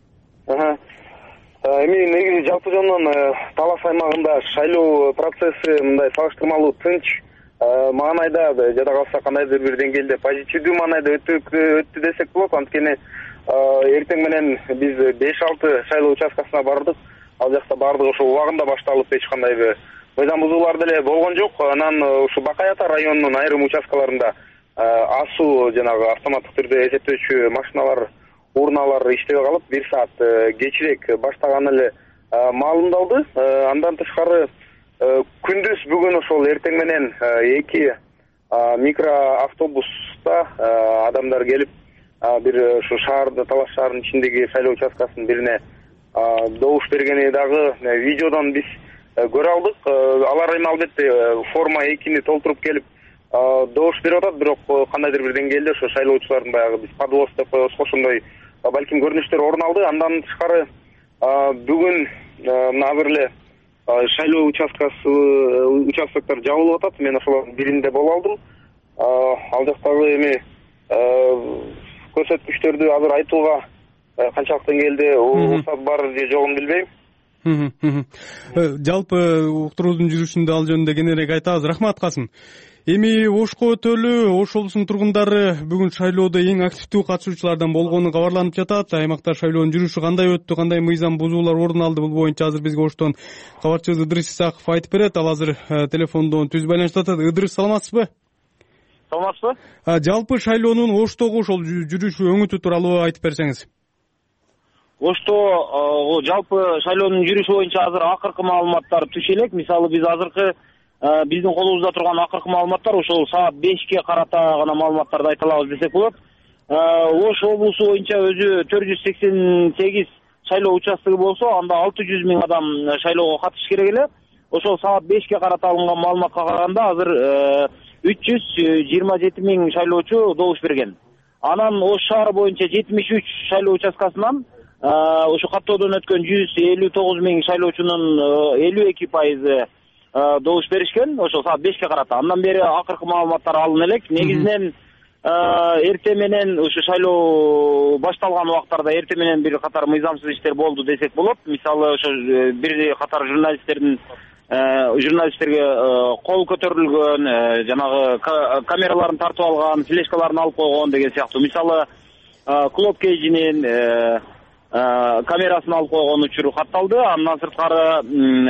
[SPEAKER 7] Эми негизи жалпы жонунан Талас аймагында шайлоо процесси мындай салыштырмалуу тынч маанайда жада калса кандайдыр бир деңгээлде позитивдүү маанайда өттү десек болот. Анткени эртең менен биз беш алты шайлоо участкасына бардык. Ал жакта баардыгы ошо убагында башталып, эч кандай мыйзам бузуулар деле болгон жок. Анан ушу Бакай Ата районунун айрым участкаларында асуу жанагы автоматтык түрдө эсептөөчү машиналар, урналар иштебей калып, бир саат кечирээк баштаганы эле маалымдалды. Андан тышкары күндүз бүгүн ошол эртең менен эки микроавтобуста адамдар келип, бир ушу шаарда, Талас шаарынын ичиндеги шайлоо участкасынын бирине добуш бергени дагы видеодон биз көрө алдык. Алар эми албетте форма экини толтуруп келип добуш берип атат, бирок кандайдыр бир деңгээлде ошо шайлоочулардын баягы биз подвоз деп коебуз, ошондой балким көрүнүштөр орун алды. Андан тышкары бүгүн азыр эле шайлоо участкасы участоктор жабылып атат. Мен ошолордун биринде боло алдым. Ал жактагы эми көрсөткүчтөрдү азыр айтууга канчалык деңгээлде уруксат бар же жогун билбейм.
[SPEAKER 1] Жалпы уктуруудун жүрүшүндө ал жөнүндө кененирээк айтабыз. Рахмат, Касым. Эми Ошко өтөлү Ош облусунун тургундары бүгүн шайлоодо эң активдүү катышуучулардан болгону кабарланып жатат. Аймакта шайлоонун жүрүшү кандай өттү, кандай мыйзам бузуулар орун алды, бул боюнча азыр бизге Оштон кабарчыбыз Ыдырыс Исаков айтып берет. Ал азыр телефондон түз байланышта атат. Ыдырыс, саламатсызбы?
[SPEAKER 5] саламатсызбы?
[SPEAKER 1] Жалпы шайлоонун Оштогу ошол жүрүшү өңүтү тууралуу айтып берсеңиз.
[SPEAKER 5] Ошто жалпы шайлоонун жүрүшү боюнча азыр акыркы маалыматтар түшө элек. Мисалы биз азыркы биздин колубузда турган акыркы маалыматтар ошол саат бешке карата гана маалыматтарды айта алабыз десек болот. Ош облусу боюнча өзү төрт жүз сексен сегиз шайлоо участогу болсо, анда алты жүз миң адам шайлоого катышыш керек эле. Ошол саат бешке карата алынган маалыматка караганда азыр үч жүз жыйырма жети миң шайлоочу добуш берген. Анан Ош шаары боюнча жетимиш үч шайлоо участкасынан ошо каттоодон өткөн жүз элүү тогуз миң шайлоочунун элүү эки пайызы добуш беришкен, ошол саат бешке карата. Андан бери акыркы маалыматтар алына элек. Негизинен эртең менен ушу шайлоо башталган убактарда эртең менен бир катар мыйзамсыз иштер болду десек болот. Мисалы ошо бир катар журналисттердин журналисттерге кол көтөрүлгөн, жанагы камераларын тартып алган, флешкаларын алып койгон деген сыяктуу. Мисалы Клоп Кейжинин камерасын алып койгон учуру катталды. Андан сырткары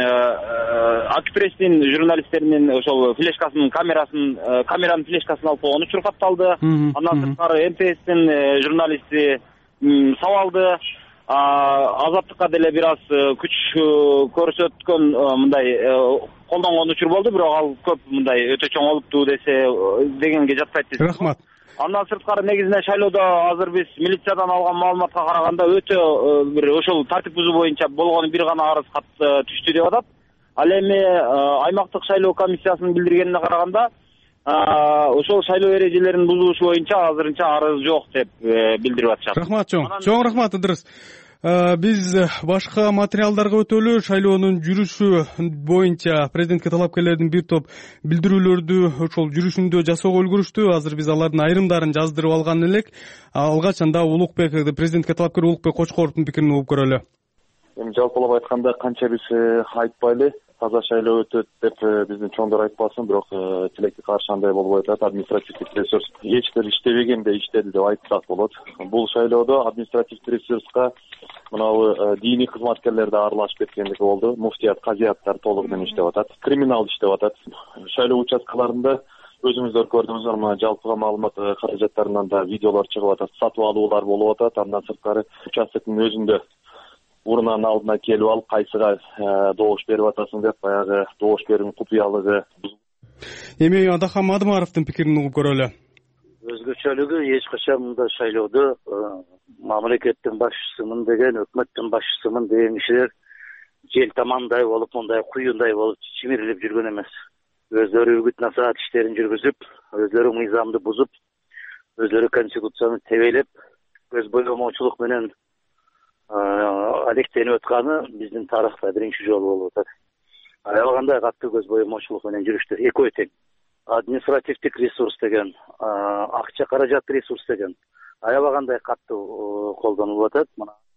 [SPEAKER 5] Акпресстин журналисттеринин ошол флешкасынын камерасын камеранын флешкасын алып койгон учуру катталды. Андан сырткары эм тэ эстин журналисти сабалды. Азаттыкка деле бир аз күч көрсөткөн мындай колдонгон учур болду, бирок ал көп мындай өтө чоң болупту десе дегенге жатпайт.
[SPEAKER 1] Рахмат.
[SPEAKER 5] Андан сырткары негизинен шайлоодо азыр биз милициядан алган маалыматка караганда өтө бир ошол тартип бузуу боюнча болгону бир гана арыз кат түштү деп атат. Ал эми аймактык шайлоо комиссиясынын билдиргенине караганда ошол шайлоо эрежелерин бузуш боюнча азырынча арыз жок деп билдирип атышат.
[SPEAKER 1] Рахмат чоң. Чоң рахмат Ыдырыс. Биз башка материалдарга өтөлү. Шайлоонун жүрүшү боюнча президентке талапкерлердин бир топ билдирүүлөрдү ошол жүрүшүндө жасоого үлгүрүштү. Азыр биз алардын айрымдарын жаздырып алган элек. Алгач анда Улукбек, президентке талапкер Улукбек Кочкоровдун пикирин угуп көрөлү.
[SPEAKER 19] Эми жалпылап айтканда канча биз айтпайлы, таза шайлоо өтөт деп биздин чоңдор айтпасын, бирок тилекке каршы андай болбой атат. Административдик ресурс эчтер иштебегенде иштеди деп айтсак болот. Бул шайлоодо административдик ресурска мынабы диний кызматкерлер да аралашып кеткендиги болду. Муфтият, казияттар толугу менен иштеп атат. Криминал иштеп атат. Шайлоо участкаларында өзүңүздөр көрдүңүздөр, мына жалпыга маалымат каражаттарынан да видеолор чыгып атат, сатып алуулар болуп атат. Андан сырткары участоктун өзүндө урунан алдына келип алып, кайсыга добуш берип атасың деп баягы добуш берүүнүн купуялыгы.
[SPEAKER 1] Эми Адахам Адымаровдун пикирин угуп көрөлү.
[SPEAKER 20] Өзгөчөлүгү эч качан мындай шайлоодо мамлекеттин башчысымын деген, өкмөттүн башчысымын деген кишилер жел тамандай болуп, мындай куюндай болуп чимирилип жүргөн эмес. Өздөрү үгүт насаат иштерин жүргүзүп, өздөрү мыйзамды бузуп, өздөрү конституцияны тебелеп, көз боемоочулук менен алектенип өтканы биздин тарыхта биринчи жолу болуп атат. Аябагандай катты көз боемоочулук менен жүрүштү. Экөө тең. Административдик ресурс деген, акча каражат ресурс деген аябагандай катты колдонулуп атат.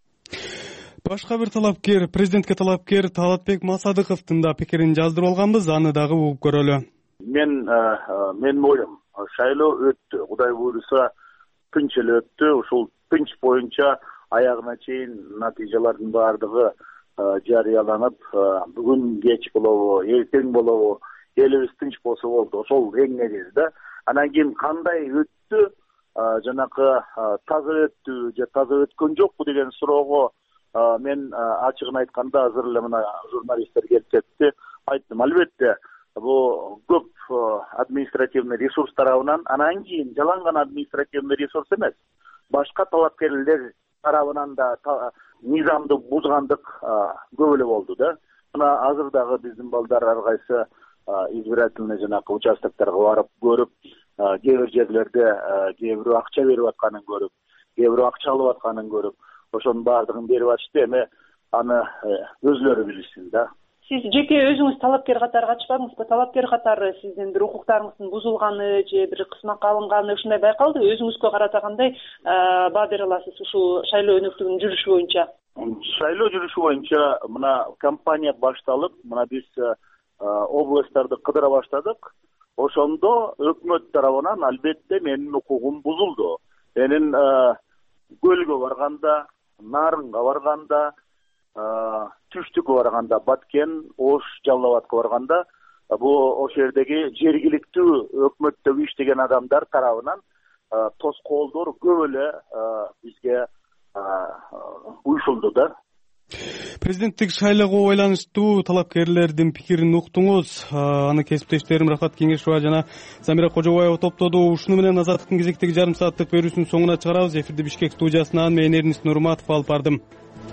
[SPEAKER 1] Башка бир талапкер, президентке талапкер Талатбек Масадыковдун да пикирин жаздырып алганбыз, аны дагы угуп көрөлү.
[SPEAKER 8] Мен менин оюм, шайлоо өттү. Кудай буйруса тынч эле өттү. Ушул тынч боюнча аягына чейин натыйжалардын баардыгы жарыяланып, бүгүн кеч болобу, эртең болобу, элибиз тынч болсо болду. Ошол эң негизи да. Анан кийин кандай өттү, жанакы таза өттү же таза өткөн жокпу деген суроого мен ачыгын айтканда азыр эле мына журналисттер келип кетти. Айттым, албетте бул көп административный ресурс тарабынан, анан кийин жалаң гана административный ресурс эмес, башка талапкерлер тарабынан да мыйзамды бузгандык көп эле болду да. Мына азыр дагы биздин балдар ар кайсы избирательный жанакы участокторго барып көрүп, кээ бир жерлерде кээ бирөө акча берип атканын көрүп, кээ бирөө акча алып атканын көрүп, ошонун баардыгын берип атышты. Эми аны өзлөрү билишсин да.
[SPEAKER 21] Сиз жеке өзүңүз талапкер катары катышпадыңызбы? Талапкер катары сиздин бир укуктарыңыздын бузулганы же бир кысмакка алынганы ушундай байкалды? Өзүңүзгө карата кандай баа бере аласыз ушул шайлоо өнөктүгүнүн жүрүшү боюнча?
[SPEAKER 8] Шайлоо жүрүшү боюнча мына кампания башталып, мына биз областтарды кыдыра баштадык. Ошондо өкмөт тарабынан албетте менин укугум бузулду. Менин Көлгө барганда, Нарынга барганда, Түштүккө барганда, Баткен, Ош, Жалал Абадка барганда
[SPEAKER 20] бул ошол жердеги жергиликтүү өкмөттөгү иштеген адамдар тарабынан тоскоолдор көп эле бизге уюшулду да.
[SPEAKER 1] Президенттик шайлоого байланыштуу талапкерлердин пикирин уктуңуз. Аны кесиптештерим Рахат Кеңешова жана Замира Кожобаева топтоду. Ушуну менен Азаттыктын кезектеги жарым сааттык берүүсүнүн соңуна чыгарабыз. Эфирди Бишкек студиясынан мен Эрнис Нурматов алып бардым.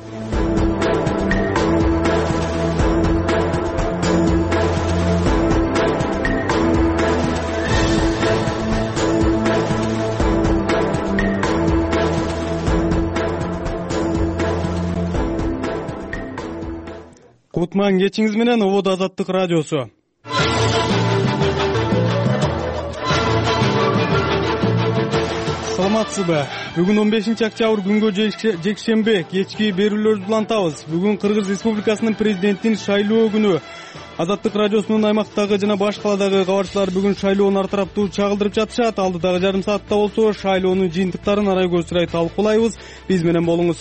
[SPEAKER 1] Кутман кечиңиз менен Ободо Азаттык радиосу. Саламатсызбы? Бүгүн он бешинчи октябрь күнгө жекшембе кечки берүүлөрдү улантабыз. Бүгүн Кыргыз Республикасынын президентин шайлоо күнү. Азаттык радиосунун аймактагы жана баш каладагы кабарчылар бүгүн шайлоону ар тараптуу чагылдырып жатышат. Алдыдагы жарым саатта болсо шайлоонун жыйынтыктарын арай көзсүрөй талкуулайбыз. Биз менен болуңуз.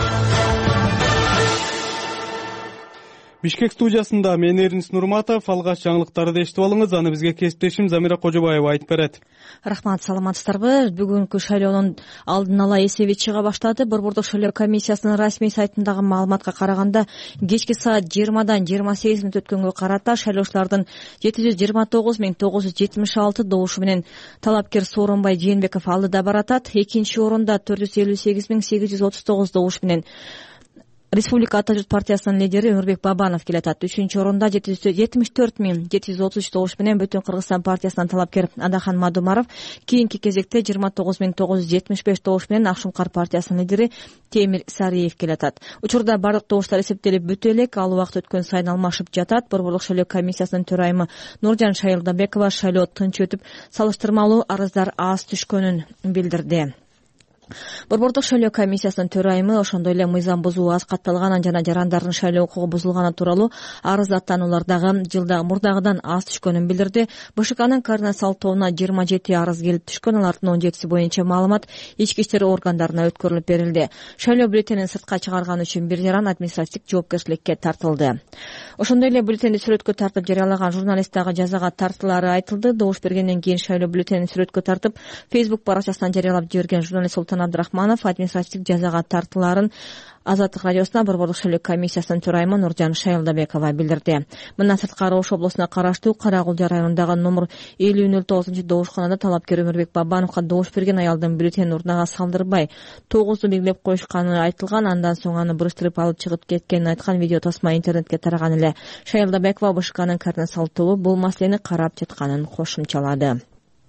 [SPEAKER 1] Бишкек студиясында мен Эрнис Нурматов. Алгач жаңылыктарды эшитип алыңыз. Аны бизге кесиптешим Замира Кожобаева айтып берет.
[SPEAKER 2] Рахмат, саламатсыздарбы? Бүгүнкү шайлоонун алдын ала эсеби чыга баштады. Борбордук шайлоо комиссиясынын расмий сайтындагы маалыматка караганда, кечки саат жыйырмадан жыйырма сегиз мүнөт өткөнгө карата шайлоочулардын жети жүз жыйырма тогуз миң тогуз жүз жетимиш алты добушу менен талапкер Сооронбай Жээнбеков алдыда баратат. Экинчи орунда төрт жүз элүү сегиз миң сегиз жүз отуз тогуз добуш менен Республика Ата журт партиясынын лидери Өмүрбек Бабанов келатат. Үчүнчү орунда жети жүз жетимиш төрт миң жети жүз отуз үч добуш менен Бүтүн Кыргызстан партиясынан талапкер Адахан Мадумаров, кийинки кезекте жыйырма тогуз миң тогуз жүз жетимиш беш добуш менен Ак Шумкар партиясынын лидери Темир Сариев келатат. Учурда бардык добуштар эсептелип бүтө элек, ал убакыт өткөн сайын алмашып жатат. Борборлук шайлоо комиссиясынын төрайымы Нуржан Шайылдабекова шайлоо тынч өтүп, салыштырмалуу арыздар аз түшкөнүн билдирди. Борбордук шайлоо комиссиясынын төрайымы ошондой эле мыйзам бузуу аз катталганын жана жарандардын шайлоо укугу бузулганы тууралуу арыз аттануулардагы жылда мурдагыдан аз түшкөнүн билдирди. БШКнын координациялык тобуна жыйырма жети арыз келип түшкөн, алардын он жетиси боюнча маалымат ички иштер органдарына өткөрүлүп берилди. Шайлоо бюллетенин сыртка чыгарган үчүн бир жаран административдик жоопкерчиликке тартылды. Ошондой эле бюллетенди сүрөткө тартып жарыялаган журналист дагы жазага тартылары айтылды. Добуш бергенден кийин шайлоо бюллетенин сүрөткө тартып Facebook баракчасынан жарыялап жиберген журналист Абдрахманов административдик жазага тартыларын Азаттык радиосуна Борбордук шайлоо комиссиясынын төрайымы Нуржан Шайылдабекова билдирди. Мындан сырткары Ош облусуна караштуу Карагулжа районундагы номер элүү нөл тогузунчу добушканада талапкер Өмүрбек Бабановго добуш берген аялдын бюллетенин урнага салдырбай тогузду белгилеп коюшканы айтылган. Андан соң аны бурустуруп алып чыгып кеткенин айткан видео тосма интернетке тараган эле. Шайылдабекова БШКнын координациялык тобу бул маселени карап жатканын кошумчалады.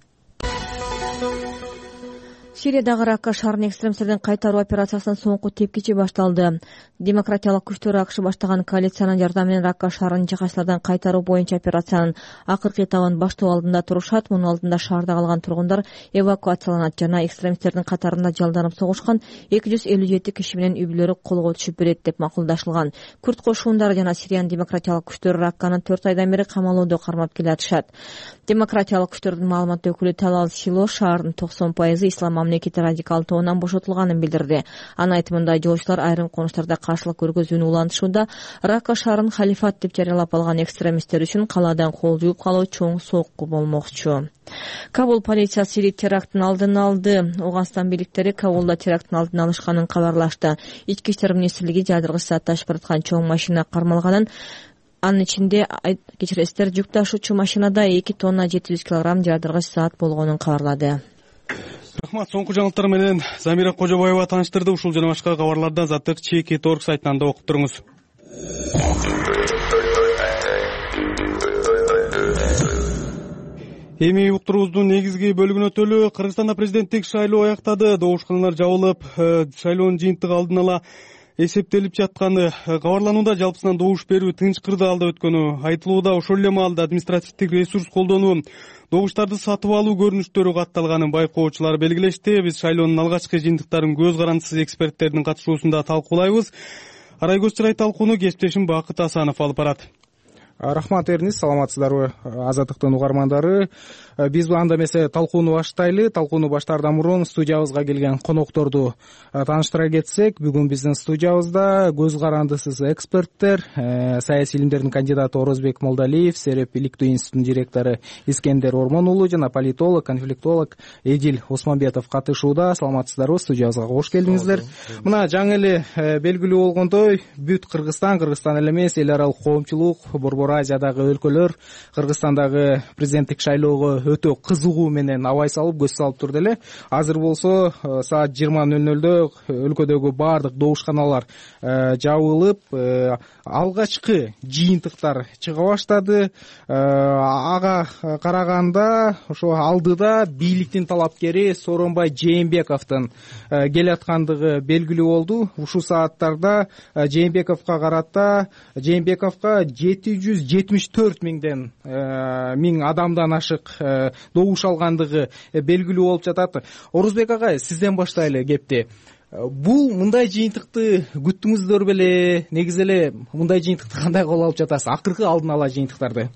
[SPEAKER 2] Сириядагы Ракка шаарынын экстремисттердин кайтаруу операциясынын соңку тепкичи башталды. Демократиялык күчтөр АКШ баштаган коалициянын жардамы менен Ракка шаарынын жакачылардан кайтаруу боюнча операциянын акыркы этабын баштоо алдында турушат. Мунун алдында шаарда калган тургундар эвакуацияланат жана экстремисттердин катарында жалданып согушкан эки жүз элүү жети киши менен үй бүлөлөрү колго түшүп берет деп макулдашылган. Күрд кошуундары жана Сириянын демократиялык күчтөрү Ракканы төрт айдан бери камалоодо кармап келатышат. Демократиялык күчтөрдүн маалымат өкүлү Талал Сило шаардын токсон пайызы ислам мамлекети радикал тобунан бошотулганын билдирди. Анын айтымында жолчулар айрым конуштарда каршылык көргөзүүнү улантышууда. Ракка шаарын халифат деп жарыялап алган экстремисттер үчүн калаадан кол жууп калуу чоң соокку болмокчу. Кабул полициясы Сирия терактын алдын алды. Ауганстан бийликтери Кабулда терактын алдын алышканын кабарлашты. Ички иштер министрлиги жаадыргыч зат ташып бараткан чоң машина кармалганын, анын ичинде кечиресиздер жүк ташуучу машинада эки тонна жети жүз килограмм жаадыргыч зат болгонун кабарлады.
[SPEAKER 1] Рахмат, соңку жаңылыктар менен Замира Кожобаева тааныштырды. Ушул жана башка кабарлардан Азаттык чеки точка орг сайтынан да окуп туруңуз. Эми уктуруубуздун негизги бөлүгүнө өтөлү. Кыргызстанда президенттик шайлоо аяктады. Добушканалар жабылып, шайлоонун жыйынтыгы алдын ала эсептелип жатканы кабарланууда. Жалпысынан добуш берүү тынч кырдаалда өткөнү айтылууда. Ошол эле маалда административдик ресурс колдонуу, добуштарды сатып алуу көрүнүштөрү катталганын байкоочулар белгилешти. Биз шайлоонун алгачкы жыйынтыктарын көз карандысыз эксперттердин катышуусунда талкуулайбыз. Арай көз чырай талкууну кесиптешим Бакыт Асанов алып барат.
[SPEAKER 10] рахмат Эрнис, саламатсыздарбы Азаттыктын угармандары. Биз анда эмесе талкууну баштайлы. Талкууну баштаардан мурун студиябызга келген конокторду тааныштыра кетсек, бүгүн биздин студиябызда көз карандысыз эксперттер, саясий илимдердин кандидаты Орозбек Молдалиев, Сереп иликтүү институтунун директору Искендер Ормон уулу жана политолог, конфликтолог Эдил Осмонбетов катышууда. Саламатсыздарбы, студиябызга кош келдиңиздер. Мына жаңы эле белгилүү болгондой, бүт Кыргызстан, Кыргызстан эле эмес, эл аралык коомчулук, Борбор Азиядагы өлкөлөр Кыргызстандагы президенттик шайлоого өтө кызыгуу менен абай салып, көз салып турду эле. Азыр болсо саат жыйырма ноль нольдө өлкөдөгү баардык добушканалар жабылып, алгачкы жыйынтыктар чыга баштады. Ага караганда ошо алдыда бийликтин талапкери Сооронбай Жээнбековдун келаткандыгы белгилүү болду. Ушул сааттарда Жээнбековго карата Жээнбековго жети жүз жетимиш төрт миңден миң адамдан ашык добуш алгандыгы белгилүү болуп жатат. Орозбек агай, сизден баштайлы кепти. Бул мындай жыйынтыкты күттүңүздөр беле? Негизи эле мындай жыйынтыкты кандай кабыл алып жатасыз? Акыркы алдын ала жыйынтыктарды.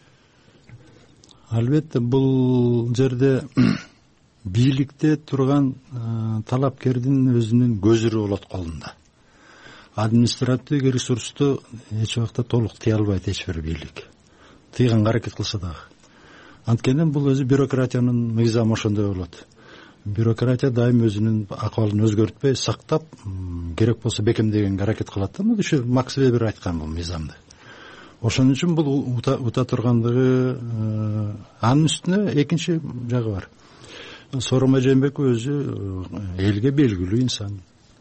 [SPEAKER 3] Албетте, бул жерде бийликте турган талапкердин өзүнүн көзүрү болот колунда. Административдик ресурсту эч убакта толук тыя албайт эч бир бийлик. Тыйганга аракет кылса дагы. Анткени бул өзү бюрократиянын мыйзамы ошондой болот. Бюрократия дайым өзүнүн акыбалын өзгөртпөй сактап, керек болсо бекемдегенге аракет кылат да. Мына ушу Макс Вебер айткан бул мыйзамды. Ошон үчүн бул ута, ута тургандыгы, анын үстүнө экинчи жагы бар. Сооронбай Жээнбеков өзү элге белгилүү инсан.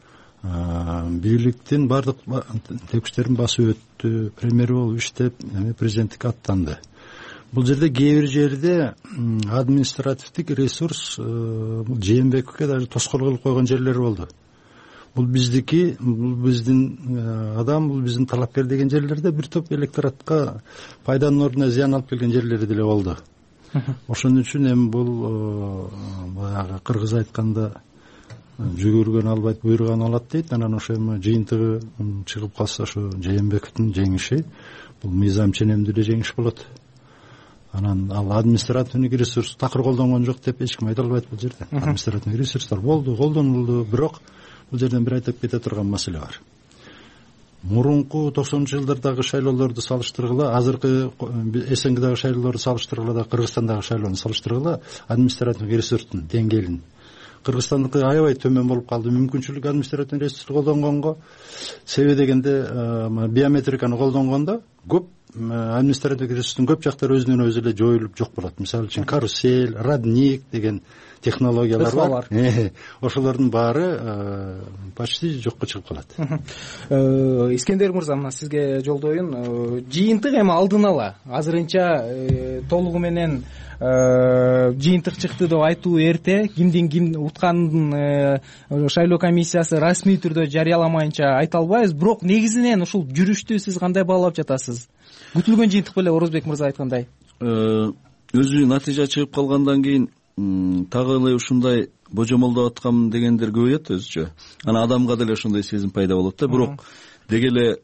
[SPEAKER 3] Бийликтин бардык текштерин басып өттү, премьер болуп иштеп, президенттикке аттанды. Бул жерде кээ бир жерде административдик ресурс Жээнбековке даже тоскоол кылып койгон жерлери болду. Бул биздики, бул биздин адам, бул биздин талапкер деген жерлерде бир топ электоратка пайданын ордуна зыян алып келген жерлери деле болду. Ошон үчүн эми бул баягы кыргыз айтканда жүгүргөн албайт, буйруган алат дейт. Анан ошо эми жыйынтыгы чыгып калса, ошо Жээнбековдун жеңиши бул мыйзам ченемдүү эле жеңиш болот. Анан ал административдик ресурс такыр колдонгон жок деп эч ким айта албайт бул жерде. Административдик ресурстар болду, колдонулду, бирок бул жерден бир айтып кете турган маселе бар. Мурунку токсонунчу жылдардагы шайлоолорду салыштыргыла, азыркы СНГдагы шайлоолорду салыштыргыла да Кыргызстандагы шайлоону салыштыргыла, административдик ресурстун деңгээлин Кыргызстандыкы аябай төмөн болуп калды. Мүмкүнчүлүк административдик ресурсту колдонгонго, себеби дегенде биометриканы колдонгондо көп административдик ресурстун көп жактары өзүнөн өзү эле жоюлуп жок болот. Мисалы үчүн карусель, родник деген технологиялар бар. Ошолордун баары почти жокко чыгып калат.
[SPEAKER 10] Искендер мырза, мына сизге жолдоюн. Жыйынтык эми алдын ала азырынча толугу менен жыйынтык чыкты деп айтуу эрте. Кимдин ким утканын шайлоо комиссиясы расмий түрдө жарыяламайынча айта албайбыз. Бирок негизинен ушул жүрүштү сиз кандай баалап жатасыз? Күтүлгөн жыйынтык беле, Орозбек мырза айткандай?
[SPEAKER 11] Өзү натыйжа чыгып калгандан кийин тагы эле ушундай божомолдоп аткам дегендер көбөйөт өзүчө. Анан адамга деле ошондой сезим пайда болот да. Бирок деги эле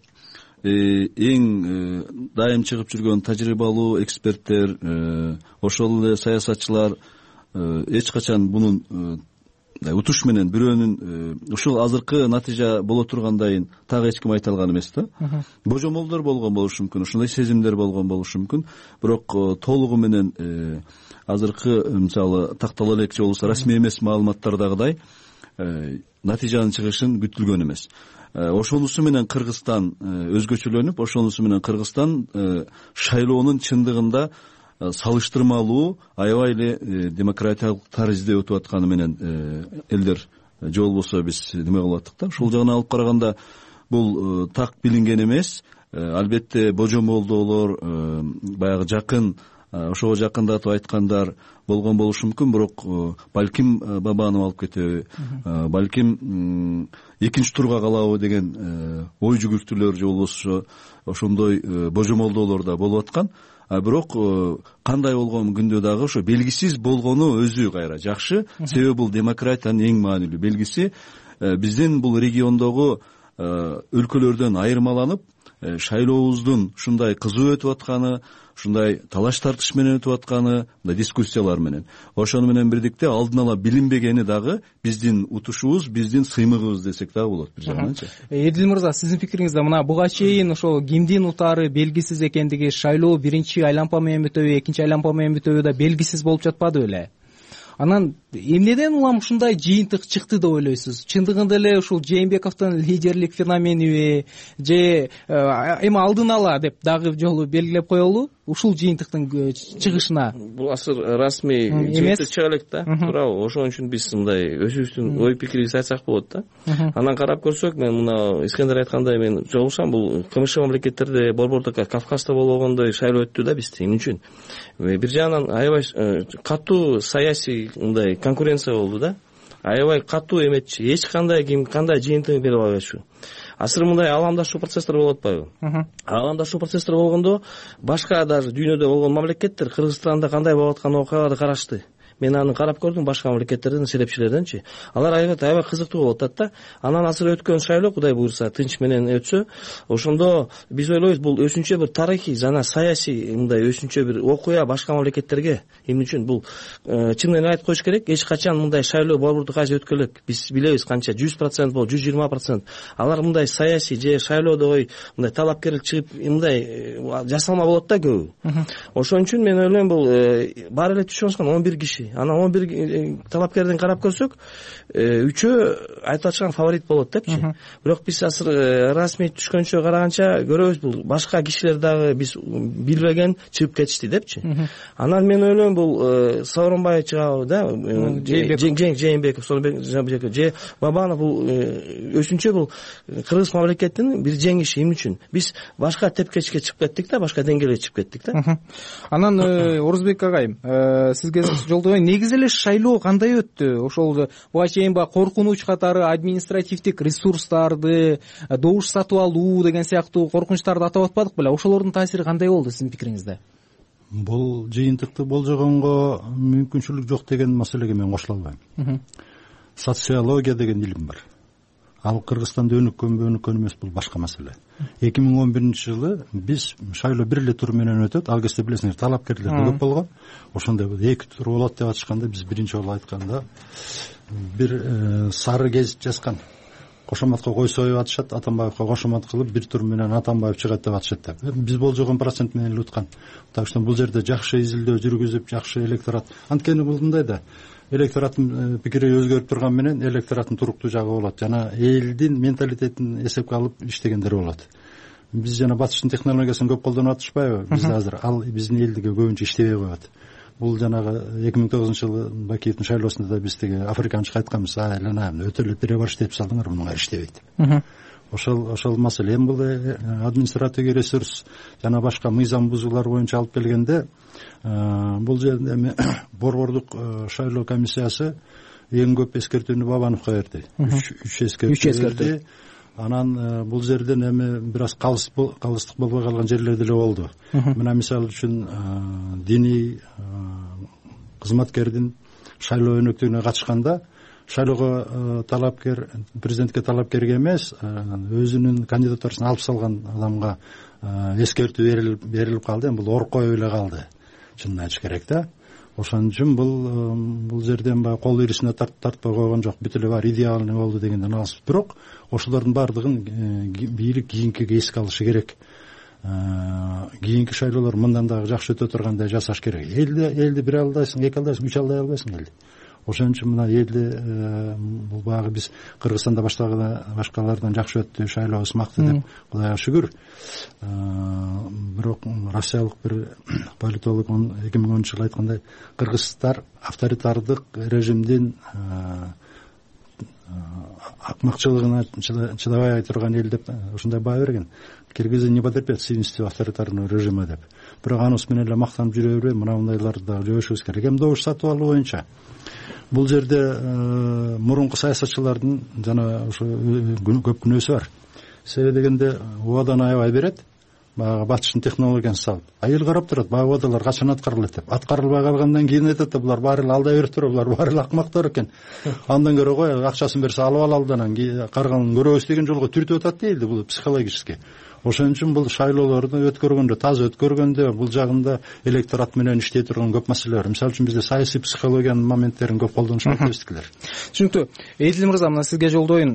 [SPEAKER 11] эң дайым чыгып жүргөн тажрыйбалуу эксперттер, ошол эле саясатчылар эч качан мунун утуш менен бирөөнүн ушул азыркы натыйжа боло тургандайын так эч ким айта алган эмес да. Божомолдор болгон болушу мүмкүн, ушундай сезимдер болгон болушу мүмкүн. Бирок толугу менен азыркы мисалы тактала элекчи болсо расмий эмес маалыматтардагыдай натыйжанын чыгышын күтүлгөн эмес. Ошонусу менен Кыргызстан өзгөчөлөнүп, ошонусу менен Кыргызстан шайлоонун чындыгында салыштырмалуу аябай эле демократиялык таризде өтүп атканы менен элдер же болбосо биз неме кылып аттык да. Ушул жагынан алып караганда бул так билинген эмес. Албетте божомолдоолор, баягы жакын, ошого жакындатып айткандар болгон болушу мүмкүн. Бирок балким Бабанов алып кетеби, балким экинчи турга калабы деген ой жүгүртүүлөр же болбосо ошондой божомолдоолор да болуп аткан. А бирок кандай болгон күндө дагы ошо белгисиз болгону өзү кайра жакшы. Себеби бул демократиянын эң маанилүү белгиси. Биздин бул региондогу өлкөлөрдөн айырмаланып,
[SPEAKER 6] шайлообуздун ушундай кызуу өтүп атканы, ушундай талаш тартыш менен өтүп атканы, мындай дискуссиялар менен, ошону менен бирдикте алдын ала билинбегени дагы биздин утушубуз, биздин сыймыгыбыз десек дагы болот бир жагынан.
[SPEAKER 22] Эдил мырза, сиздин пикириңизде мына буга чейин ошол кимдин утаары белгисиз экендиги, шайлоо биринчи айлампа менен бүтөбү, экинчи айлампа менен бүтөбү да белгисиз болуп жатпады беле? Анан эмнеден улам ушундай жыйынтык чыкты деп ойлойсуз? Чындыгында эле ушул Жээнбековдун лидерлик феномениби же эми алдын ала деп дагы жолу белгилеп коелу ушул жыйынтыктын чыгышына?
[SPEAKER 23] Бул азыр расмий жыйынтык чыга элек да, туурабы? Ошон үчүн биз мындай өзүбүздүн ой пикирибизди айтсак болот да. Анан карап көрсөк, мен мына Искендер айткандай мен жолугушам, бул КМШ мамлекеттерде, Борбордук Кавказда болбогондой шайлоо өттү да бизде. Эмне үчүн? Бир жагынан аябай катуу саясий мындай конкуренция болду да. Аябай катуу эметчи, эч кандай ким кандай жыйынтыгын бере албайчу. Азыр мындай аламдашуу процесстер болуп атпайбы? Аламдашуу процесстер болгондо башка даже дүйнөдө болгон мамлекеттер Кыргызстанда кандай болуп аткан окуяларды карашты. Мен аны карап көрдүм башка мамлекеттердин серепчилерденчи. Алар аябай аябай кызыктуу болуп атат да. Анан азыр өткөн шайлоо Кудай буйрса тынч менен өтсө, ошондо биз ойлойбуз бул өзүнчө бир тарыхый жана саясий мындай өзүнчө бир окуя башка мамлекеттерге. Эмне үчүн бул чын менен айтып коюш керек, эч качан мындай шайлоо Борбордук Азия өткөн элек. Биз билебиз канча жүз процент болуп, жүз жыйырма процент. Алар мындай саясий же шайлоодо ой мындай талапкерлик чыгып мындай жасалма болот да көбү. Ошон үчүн мен ойлойм бул баары эле түшүп аткан он бир киши. Анан он бир талапкердин карап көрсөк, үчөө айтып атышкан фаворит болот депчи. Бирок биз азыр расмий түшкөнчө караганча көрөбүз, бул башка кишилер дагы биз билбеген чыгып кетишти депчи. Анан мен ойлойм бул Сооронбай чыгабы да, Жээнбеков, Жээнбеков, же Бабанов, бул өзүнчө бул Кыргыз мамлекетинин бир жеңиши. Эмне үчүн? Биз башка тепкечке чыгып кеттик да, башка деңгээлге чыгып кеттик да.
[SPEAKER 22] Анан Орузбек агайым, сизге жолдобой негизи эле шайлоо кандай өттү? Ошол буга чейин баягы коркунуч катары административдик ресурстарды, добуш сатып алуу деген сыяктуу коркунучтарды атап атпадык беле? Ошолордун таасири кандай болду сиздин пикириңизде?
[SPEAKER 3] Бул жыйынтыкты болжогонго мүмкүнчүлүк жок деген маселеге мен кошула албайм. Социология деген илим бар. Ал Кыргызстанда өнүккөнбү өнүккөн эмес, бул башка маселе. эки миң он биринчи жылы биз шайлоо бир эле тур менен өтөт. Ал кезде билесиңер, талапкерлер көп болгон. Ошондой эки тур болот деп атышканда биз биринчи жолу айтканда бир сары гезит жазган. Кошоматка койсо деп атышат, Атамбаевка кошомат кылып бир тур менен Атамбаев чыгат деп атышат деп. Биз болжогон процент менен эле уткан. Так что бул жерде жакшы изилдөө жүргүзүп, жакшы электорат. Анткени бул мындай да. Электораттын пикири өзгөрүп турган менен электораттын туруктуу жагы болот. Жана элдин менталитетин эсепке алып иштегендер болот. Биз жана батыштын технологиясын көп колдонуп атышпайбы? Биз азыр ал биздин элдиге көбүнчө иштебей коет. Бул жанагы эки миң тогузунчу жылы Бакиевдин шайлоосунда да биз теге африканча айтканбыз, айлана өтө эле перебор иштеп салдыңар, мунуңар иштебейт. Ошол ошол маселе. Эми бул административдик ресурс жана башка мыйзам бузуулар боюнча алып келгенде, бул жерде эми Борбордук шайлоо комиссиясы эң көп эскертүүнү Бабановго берди. үч эскертүү. Анан бул жерден эми бир аз калыстык болбой калган жерлер деле болду. Мына мисалы үчүн диний кызматкердин шайлоо өнөктүгүнө катышканда шайлоого талапкер, президентке талапкерге эмес, өзүнүн кандидатурасын алып салган адамга эскертүү берилип калды. Бул оркой эле калды. Чынын айтыш керек да. Ошон үчүн бул бул жерден баягы кол ирисине тартпай койгон жок. Бүт эле бар идеалный болду дегенден алыс. Бирок ошолордун баардыгын бийлик кийинкиге эске алышы керек. Кийинки шайлоолор мындан дагы жакшы өтө тургандай жасаш керек. Элди элди бир алдайсың, эки алдайсың, үч алдай албайсың элди. Ошон үчүн мына элди бул багы биз Кыргызстанда башкалардан жакшы өттү, шайлообуз макты деп Кудайга шүгүр. Бирок Россиялык бир политолог эки миң онунчу жылы айткандай, кыргыздар авторитардык режимдин акмакчылыгына чыдабай турган эл деп ушундай баа берген. Киргизы не потерпят сильности авторитарного режима деп. Бирок анысы менен эле мактанып жүрө бербей, мына мындайларды дагы жөбөшүбүз керек. Эми добуш сатып алуу боюнча бул жерде мурунку саясатчылардын жана ошо көп күнөөсү бар. Себеби дегенде убадан аябай берет, баягы батыштын технологиясын салып, а эл карап турат, баягы убадалар качан аткарылат деп. Аткарылбай калгандан кийин айтат да, булар баары эле алдай берип туруп, булар баары эле акмактар экен. Андан көрө кой, акчасын берсе алып алалы, анан карганын көрөбүз деген жолго түртүп атат дейли, бул психологически. Ошон үчүн бул шайлоолорду өткөргөндө, таза өткөргөндө бул жагында электорат менен иштей турган көп маселе бар. Мисалы үчүн бизде саясий психологиянын моменттерин көп колдонушат эместикилер.
[SPEAKER 22] Түшүнүктүү. Эдил мырза, мына сизге жолдоюн.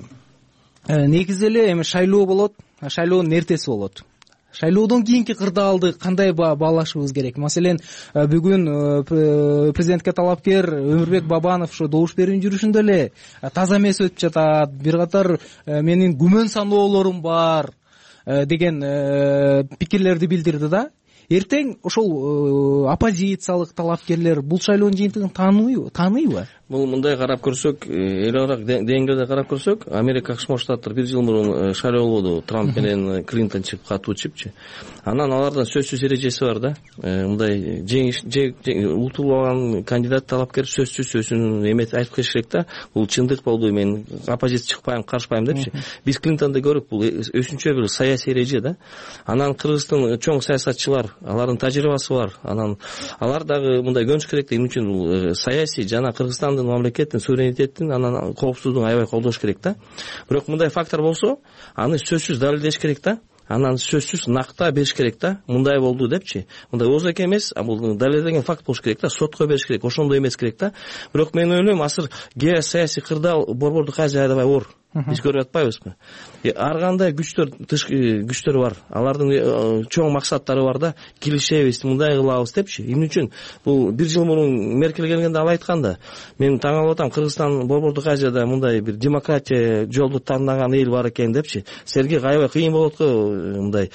[SPEAKER 22] Негизи эле эми шайлоо болот, шайлоонун эртеси болот. Шайлоодон кийинки кырдаалды кандай баалашыбыз керек? Маселен, бүгүн президентке талапкер Өмүрбек Бабанов ошо добуш берүүнүн жүрүшүндө эле таза эмес өтүп жатат. Бир катар менин күмөн саноолорум бар деген пикирлерди билдирди да. Эртең ошол оппозициялык талапкерлер бул шайлоонун жыйынтыгын тааныйбы? Тааныйбы?
[SPEAKER 23] Бул мындай карап көрсөк, эл аралык деңгээлде карап көрсөк, Америка Кошмо Штаттар бир жыл мурун шайлоолоду, Трамп менен Клинтон чыгып катуучупчу. Анан аларда сөзсүз эрежеси бар да. Мындай жеңиш утулуп алган кандидат талапкер сөзсүз өзүнүн эметип айтып келиш керек да. Бул чындык болду, мен оппозиция чыкпайм, каршыбайм депчи. Биз Клинтонду көрүп, бул өзүнчө бир саясий эреже да. Анан Кыргызстан чоң саясатчылар, алардын тажрыйбасы бар. Анан алар дагы мындай көнүш керек да. Эмне үчүн бул саясий жана Кыргызстан мамлекеттин суверенитетин, анан коопсуздугун аябай колдош керек да. Бирок мындай фактор болсо, аны сөзсүз далилдеш керек да. Анан сөзсүз накта бериш керек да. Мындай болду депчи. Мындай озак эмес, а бул далилденген факт болуш керек да. Сотко бериш керек, ошондой эмес керек да. Бирок мен ойлойм, азыр геосаясий кырдаал борбордук азия аябай оор. Биз көрүп атпайбызбы? Ар кандай күчтөр, тышкы күчтөр бар. Алардын чоң максаттары бар да. Килишебиз, мындай кылабыз депчи. Эмне үчүн? Бул бир жыл мурун Меркель келгенде ал айткан да. Мен таң калып атам, Кыргызстан борбордук азияда мындай бир демократия жолду тандаган эл бар экен депчи. Силерге аябай кыйын болот го мындай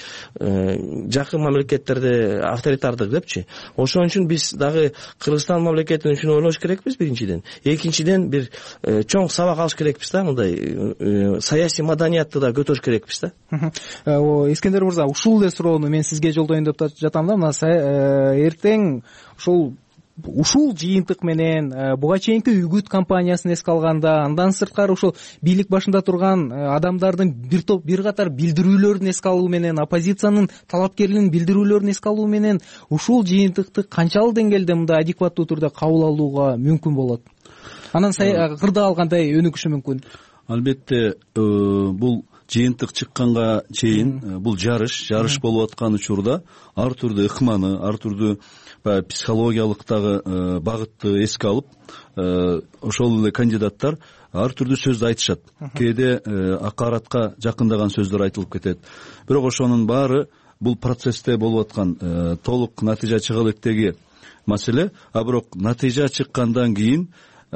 [SPEAKER 23] жакын мамлекеттерде авторитардык депчи. Ошон үчүн биз дагы Кыргызстан мамлекетин үчүн ойлош керекпиз биринчиден. Экинчиден бир чоң сабак алыш керекпиз да, мындай саясий маданиятты да көтөрүш керекпиз да.
[SPEAKER 22] Искендер мырза, ушул эле суроону мен сизге жолдоюн деп жатам да. Мына эртең ушул ушул жыйынтык менен буга чейинки үгүт кампаниясын эске алганда, андан сырткары ушул бийлик башында турган адамдардын бир топ бир катар билдирүүлөрүн эске алуу менен, оппозициянын талапкерлигин билдирүүлөрүн эске алуу менен ушул жыйынтыкты канчалык деңгээлде мындай адекваттуу түрдө кабыл алууга мүмкүн болот? Анан кырдаал кандай өнүгүшү мүмкүн?
[SPEAKER 6] Албетте, бул жыйынтык чыкканга чейин бул жарыш, жарыш болуп аткан учурда ар түрдүү ыкманы, ар түрдүү психологиялык дагы багытты эске алып, ошол эле кандидаттар ар түрдүү сөздү айтышат. Кээде акаратка жакындаган сөздөр айтылып кетет. Бирок ошонун баары бул процессте болуп аткан толук натыйжа чыга электеги маселе. А бирок натыйжа чыккандан кийин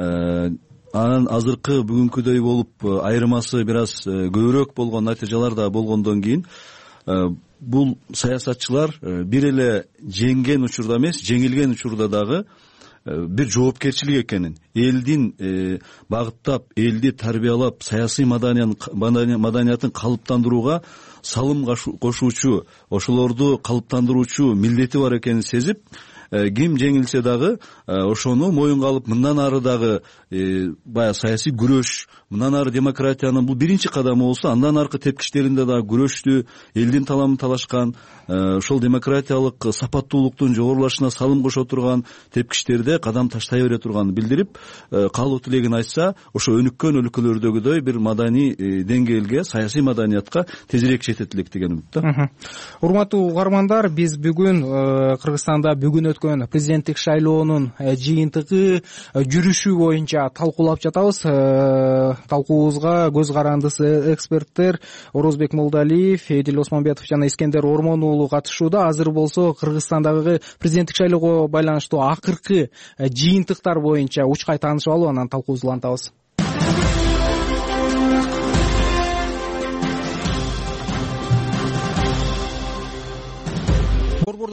[SPEAKER 6] анан азыркы бүгүнкүдөй болуп айырмасы бир аз көбүрөөк болгон натыйжалар да болгондон кийин бул саясатчылар бир эле жеңген учурда эмес, жеңилген учурда дагы бир жоопкерчилик экенин, элдин багыттап, элди тарбиялап, саясий маданиятын калыптандырууга салым кошуучу, ошолорду калыптандыруучу милдети бар экенин сезип, ким жеңилсе дагы ошону моюнга алып, мындан ары дагы баягы саясий күрөш, мындан ары демократиянын бул биринчи кадамы болсо, андан аркы тепкичтеринде дагы күрөштү, элдин таламын талашкан, ошол демократиялык сапаттуулуктун жогорулашына салым кошо турган тепкичтерде кадам таштай бере турганын билдирип, каалоо тилегин айтса, ошо өнүккөн өлкөлөрдөгүдөй бир маданий деңгээлге, саясий маданиятка тезирээк жетет элек деген үмүт да.
[SPEAKER 22] Урматтуу угармандар, биз бүгүн Кыргызстанда бүгүн өткөн президенттик шайлоонун жыйынтыгы, жүрүшү боюнча талкуулап жатабыз. Талкуубузга көз карандысы эксперттер Орозбек Молдалиев, Эдил Осмонбетов жана Искендер Ормон катышууда. Азыр болсо Кыргызстандагы президенттик шайлоого байланыштуу акыркы жыйынтыктар боюнча учкай таанышып алып, анан талкуубузду улантабыз.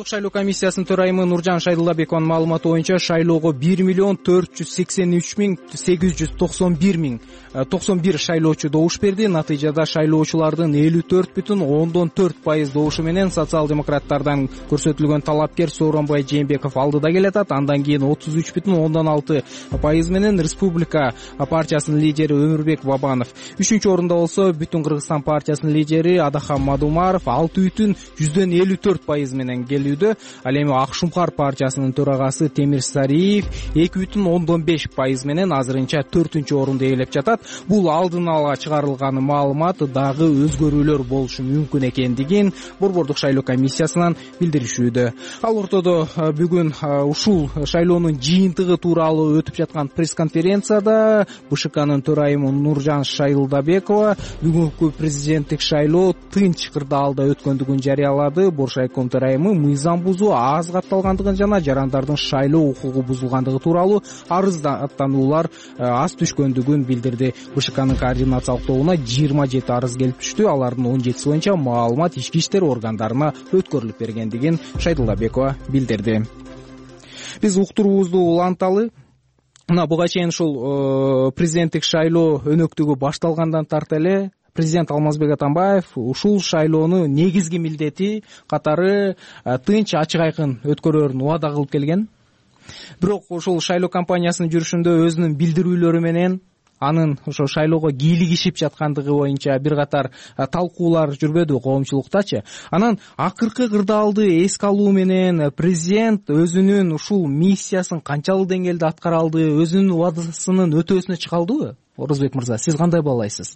[SPEAKER 22] борбордук шайлоо комиссиясынын төрайымы Нуржан Шайдылдабекованын маалыматы боюнча шайлоого бир миллион төрт жүз сексен үч миң сегиз жүз токсон бир миң токсон бир шайлоочу добуш берди. Натыйжада шайлоочулардын элүү төрт бүтүн ондон төрт пайыз добушу менен социал-демократтардан көрсөтүлгөн талапкер Сооронбай Жээнбеков алдыда келатат. Андан кийин отуз үч бүтүн ондон алты пайыз менен Республика партиясынын лидери Өмүрбек Бабанов. Үчүнчү орунда болсо Бүтүн Кыргызстан партиясынын лидери Адахан Мадумаров алты бүтүн жүздөн элүү төрт пайыз менен келүүдө. Ал эми Ак Шумкар партиясынын төрагасы Темир Сариев эки бүтүн ондон беш пайыз менен азырынча төртүнчү орунду ээлеп жатат. Бул алдын ала чыгарылган маалымат, дагы өзгөрүүлөр болушу мүмкүн экендигин борбордук шайлоо комиссиясынан билдиришүүдө. Ал ортодо бүгүн ушул шайлоонун жыйынтыгы тууралуу өтүп жаткан пресс-конференцияда БШКнын төрайымы Нуржан Шайдылдабекова бүгүнкү президенттик шайлоо тынч кырдаалда өткөндүгүн жарыялады. Боршайком төрайымы мыйзам бузуу аз катталгандыгын жана жарандардын шайлоо укугу бузулгандыгы тууралуу арыздаттануулар аз түшкөндүгүн билдирди. БШКнын координациялык тобуна жыйырма жети арыз келип түштү. Алардын он жетиси боюнча маалымат ички иштер органдарына өткөрүлүп бергендигин Шайдылдабекова билдирди. Биз уктуруубузду уланталы. Мына буга чейин ушул президенттик шайлоо өнөктүгү башталгандан тарта эле президент Алмазбек Атамбаев ушул шайлоону негизги милдети катары тынч, ачык айкын өткөрөөрүн убада кылып келген. Бирок ушул шайлоо кампаниясынын жүрүшүндө өзүнүн билдирүүлөрү менен анын ошо шайлоого кийлигишип жаткандыгы боюнча бир катар талкуулар жүрбөдү коомчулуктачы. Анан акыркы кырдаалды эске алуу менен президент өзүнүн ушул миссиясын канчалык деңгээлде аткара алды, өзүнүн убадасынын өтөөсүнө чыга алдыбы? Орозбек мырза, сиз кандай баалайсыз?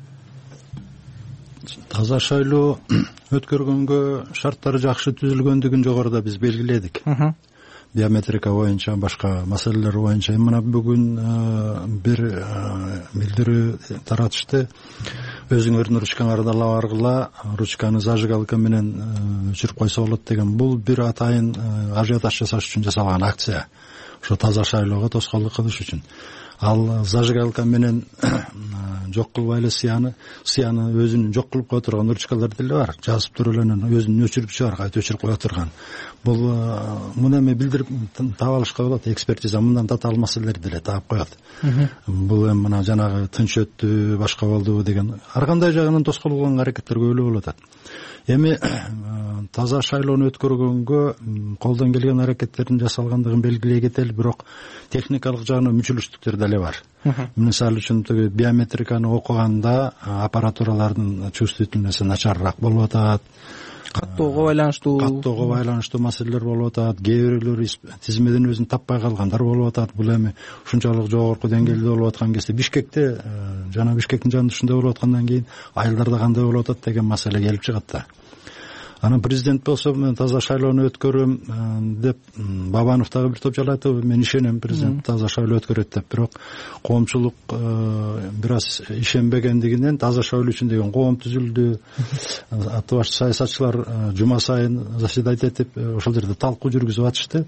[SPEAKER 3] Таза шайлоо өткөргөнгө шарттары жакшы түзүлгөндүгүн жогоруда биз белгиледик. Биометрика боюнча, башка маселелер боюнча. Мына бүгүн бир билдирүү таратышты. Өзүңөрдүн ручкаңарды ала баргыла, ручканы зажигалка менен өчүрүп койсо болот деген. Бул бир атайын ажиотаж жасаш үчүн жасалган акция. Ошо таза шайлоого тоскоолдук кылыш үчүн. Ал зажигалка менен жок кылбай эле сыяны, сыяны өзүнүн жок кылып кое турган ручкалар деле бар. Жазып туруп эле өзүнүн өчүрүкчү бар, кайта өчүрүп кое турган. Бул муну эми билдирип таап алышка болот. Экспертиза мындан татаал маселелерди деле таап коет. Бул эми мына жанагы тынч өттү, башка болду деген ар кандай жагынан тоскоолдук кылган аракеттер көбүлө болуп атат. Эми таза шайлоону өткөргөнгө колдон келген аракеттердин жасалгандыгын белгилей кетели, бирок техникалык жагынан мүчүлүштүктөр деле бар. Мисалы үчүн биометриканы окуганда аппаратуралардын чувствительности начарыраак болуп атат.
[SPEAKER 22] Каттоого байланыштуу
[SPEAKER 3] каттоого байланыштуу маселелер болуп атат. Кээ бирлөр тизмеден өзүн таппай калгандар болуп атат. Бул эми ушунчалык жогорку деңгээлде болуп аткан кезде Бишкекте жана Бишкектин жанында ушундай болуп аткандан кийин айылдарда кандай болуп атат деген маселе келип чыгат да. Анан президент болсо мен таза шайлоону өткөрөм деп Бабанов дагы бир топ жала айтты. Мен ишенем президент таза шайлоо өткөрөт деп. Бирок коомчулук бир аз ишенбегендигинен таза шайлоо үчүн деген коом түзүлдү. Аты баш саясатчылар жума сайын заседать этип ошол жерде талкуу жүргүзүп атышты.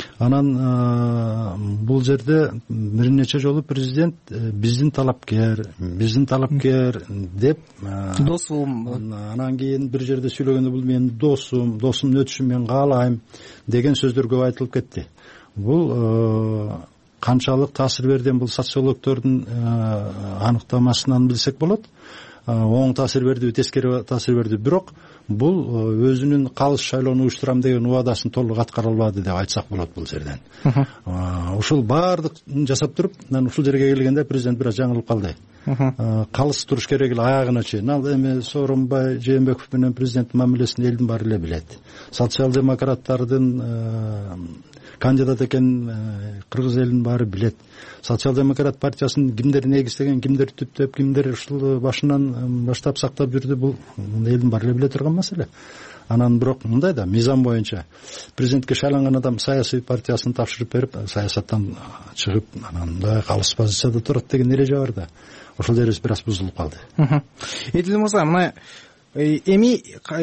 [SPEAKER 3] Анан бул жерде бир нече жолу президент биздин талапкер, биздин талапкер деп
[SPEAKER 22] досум,
[SPEAKER 3] анан кийин бир жерде сүйлөгөндө бул мен досум, досумдун өтүшүн мен каалайм деген сөздөр көп айтылып кетти. Бул канчалык таасир берден бул социологдордун аныктамасынан билсек болот. Оң таасир бердиби, тескери таасир бердиби, бирок бул өзүнүн калыс шайлоону уюштурам деген убадасын толук аткара албады деп айтсак болот бул жерден. Ушул баардык жасап туруп, анан ушул жерге келгенде президент бир аз жаңылып калды. Калыс туруш керек эле аягына чейин. Ал эми Сооронбай Жээнбеков менен президенттин мамилесин элдин баары эле билет. Социал-демократтардын кандидат экенин кыргыз элинин баары билет. Социал-демократ партиясын кимдер негиздеген, кимдер түптөп, кимдер ушул башынан баштап сактап жүрдү, бул элдин баары эле биле турган маселе. Анан бирок мындай да, мыйзам боюнча президентке шайланган адам саясий партиясын тапшырып берип, саясаттан чыгып, анан мындай калыс позицияда турат деген эреже бар да. Ошол жерибиз бир аз бузулуп калды.
[SPEAKER 22] Эдил мырза, мына эми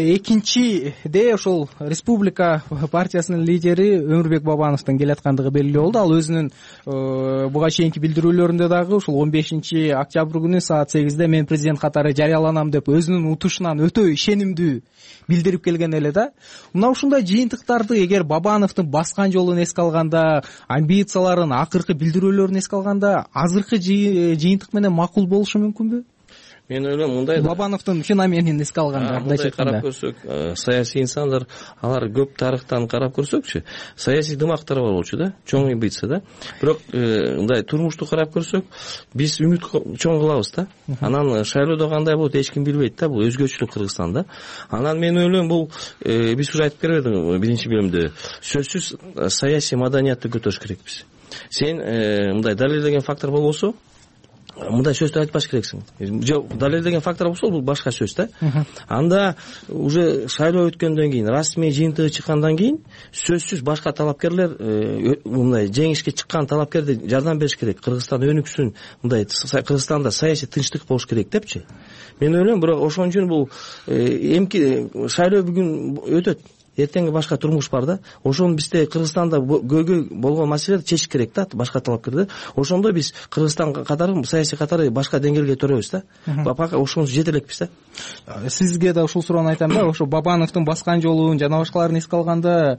[SPEAKER 22] экинчиде ошол республика партиясынын лидери Өмүрбек Бабановдун келаткандыгы белгилүү болду. Ал өзүнүн буга чейинки билдирүүлөрүндө дагы ушул он бешинчи октябрь күнү саат сегизде мен президент катары жарыяланам деп өзүнүн утушунан өтө ишенимдүү билдирип келген эле да. Мына ушундай жыйынтыктарды эгер Бабановдун баскан жолун эске алганда, амбицияларын, акыркы билдирүүлөрүн эске алганда, азыркы жыйынтык менен макул болушу мүмкүнбү?
[SPEAKER 23] Мен ойлойм мындай
[SPEAKER 22] Бабановдун феноменин эске алганда,
[SPEAKER 23] мындай карап көрсөк, саясий инсандар алар көп тарыхтан карап көрсөкчү, саясий дымактар бар болчу да, чоң амбиция да. Бирок мындай турмушту карап көрсөк, биз үмүт чоң кылабыз да. Анан шайлоодо кандай болот эч ким билбейт да, бул өзгөчөлүк Кыргызстанда. Анан мен ойлойм бул биз уже айтып бербедиңби биринчи бөлүмдө, сөзсүз саясий маданиятты көтөрүш керекпиз. Сен мындай далилдеген фактор болбосо, мындай сөздү айтпаш керексиң. Жок, далилдеген фактор болсо бул башка сөз да. Анда уже шайлоо өткөндөн кийин, расмий жыйынтыгы чыккандан кийин сөзсүз башка талапкерлер мындай жеңишке чыккан талапкерди жардам бериш керек. Кыргызстан өнүксүн, мындай Кыргызстанда саясий тынчтык болуш керек депчи. Мен ойлойм, бирок ошон үчүн бул эмки шайлоо бүгүн өтөт. Эртеңги башка турмуш бар да. Ошону бизде Кыргызстанда көйгөй болгон маселелерди чечиш керек да, башка талапкерде. Ошондо биз Кыргызстан катары, саясий катары башка деңгээлге төрөбүз да. Пока ошону жете элекпиз да.
[SPEAKER 22] Сизге да ушул суроону айтам да, ошо Бабановдун баскан жолун жана башкаларын эске алганда,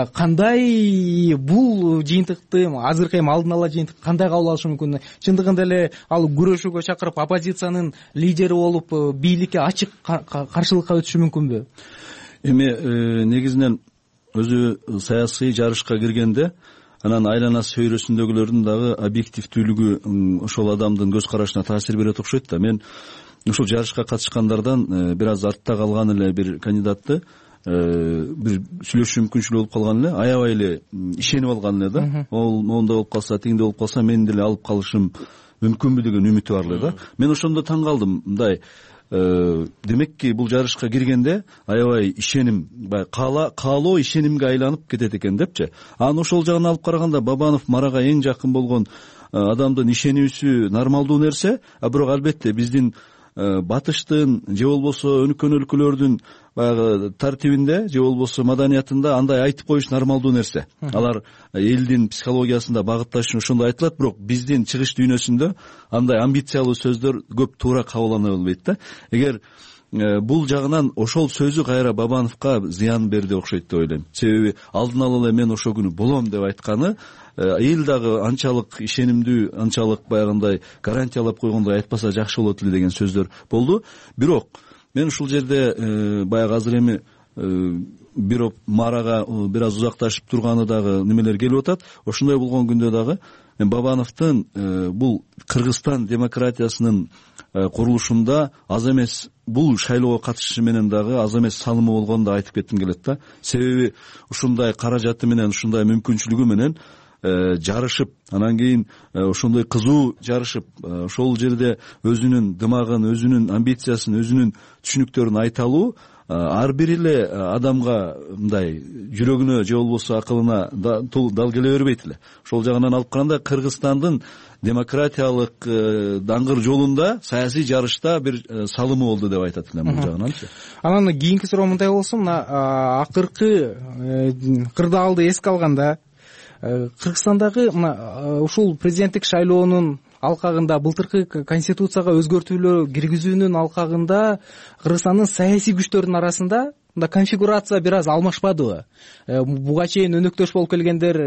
[SPEAKER 22] кандай бул жыйынтыкты, азыркы эми алдын ала жыйынтык кандай кабыл алышы мүмкүн? Чындыгында эле ал күрөшүүгө чакырып, оппозициянын лидери болуп, бийликке ачык каршылыкка өтүшү мүмкүнбү?
[SPEAKER 6] Эми негизинен өзү саясий жарышка киргенде, анан айланасы чөйрөсүндөгүлөрдүн дагы объективдүүлүгү ошол адамдын көз карашына таасир берет окшойт да. Мен ушул жарышка катышкандардан бир аз артта калган эле бир кандидатты бир сүйлөшүү мүмкүнчүлүгү болуп калган эле, аябай эле ишенип алган эле да. Ол моунда болуп калса, тигинде болуп калса, мен деле алып калышым мүмкүнбү деген үмүтү бар эле да. Мен ошондо таң калдым, мындай демекки бул жарышка киргенде аябай ишеним, каалоо ишенимге айланып кетет экен депчи. Анан ошол жагын алып караганда Бабанов Марага эң жакын болгон адамдын ишенүүсү нормалдуу нерсе, а бирок албетте биздин батыштын же болбосо өнүккөн өлкөлөрдүн баягы тартибинде же болбосо маданиятында андай айтып коюш нормалдуу нерсе. Алар элдин психологиясында багытташ үчүн ошондой айтылат, бирок биздин чыгыш дүйнөсүндө андай амбициялуу сөздөр көп туура кабылдана албайт да. Эгер бул жагынан ошол сөзү кайра Бабановго зыян берди окшойт деп ойлойм. Себеби алдын ала эле мен ошол күнү болом деп айтканы, эл дагы анчалык ишенимдүү, анчалык баягындай гарантиялап койгондой айтпаса жакшы болот эле деген сөздөр болду. Бирок мен ушул жерде баягы азыр эми бирок Марага бир аз узакташып турганы дагы немелер келип атат. Ошондой болгон күндө дагы Бабановдун бул Кыргызстан демократиясынын курулушунда аз эмес, бул шайлоого катышышы менен дагы аз эмес салымы болгонун да айтып кетким келет да. Себеби ушундай каражаты менен, ушундай мүмкүнчүлүгү менен жарышып, анан кийин ошондой кызуу жарышып, ошол жерде өзүнүн дымагын, өзүнүн амбициясын, өзүнүн түшүнүктөрүн айта алуу ар бир эле адамга мындай жүрөгүнө же болбосо акылына дал келе бербейт эле. Ошол жагынан алып караганда Кыргызстандын демократиялык даңгыр жолунда, саясий жарышта бир салымы болду деп айтат элем бул жагынанчы.
[SPEAKER 22] Анан кийинки суроо мындай болсун, мына акыркы кырдаалды эске алганда, Кыргызстандагы мына ушул президенттик шайлоонун алкагында, былтыркы конституцияга өзгөртүүлөр киргизүүнүн алкагында Кыргызстандын саясий күчтөрүнүн арасында мында конфигурация бир аз алмашпадыбы? Буга чейин өнөктөш болуп келгендер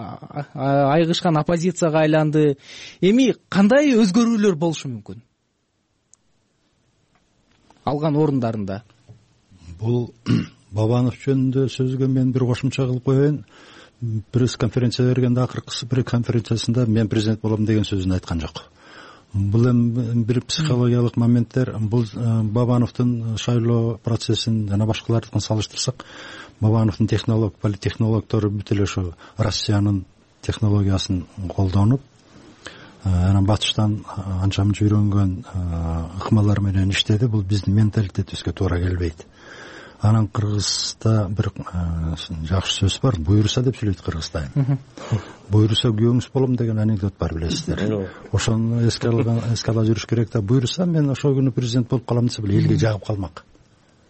[SPEAKER 22] айгышкан оппозицияга айланды. Эми кандай өзгөрүүлөр болушу мүмкүн алган орундарында?
[SPEAKER 3] Бул Бабанов жөнүндө сөзгө мен бир кошумча кылып коеюн. Пресс-конференция бергенде, акыркы пресс-конференциясында мен президент болом деген сөзүн айткан жок. Бул эми бир психологиялык моменттер. Бул Бабановдун шайлоо процессин жана башкалардыкын салыштырсак, Бабановдун технолог, политтехнологдору бүт эле ошо Россиянын технологиясын колдонуп, анан батыштан анча мынча үйрөнгөн ыкмалар менен иштеди. Бул биздин менталитетибизге туура келбейт. Анан Кыргызда бир жакшы сөз бар, буйруса деп сүйлөйт Кыргызда. Буйруса күйөөңүз болом деген анекдот бар, билесиздер. Ошону эске алган, эске ала жүрүш керек да. Буйруса мен ошол күнү президент болуп калам десе, элге жагып калмак.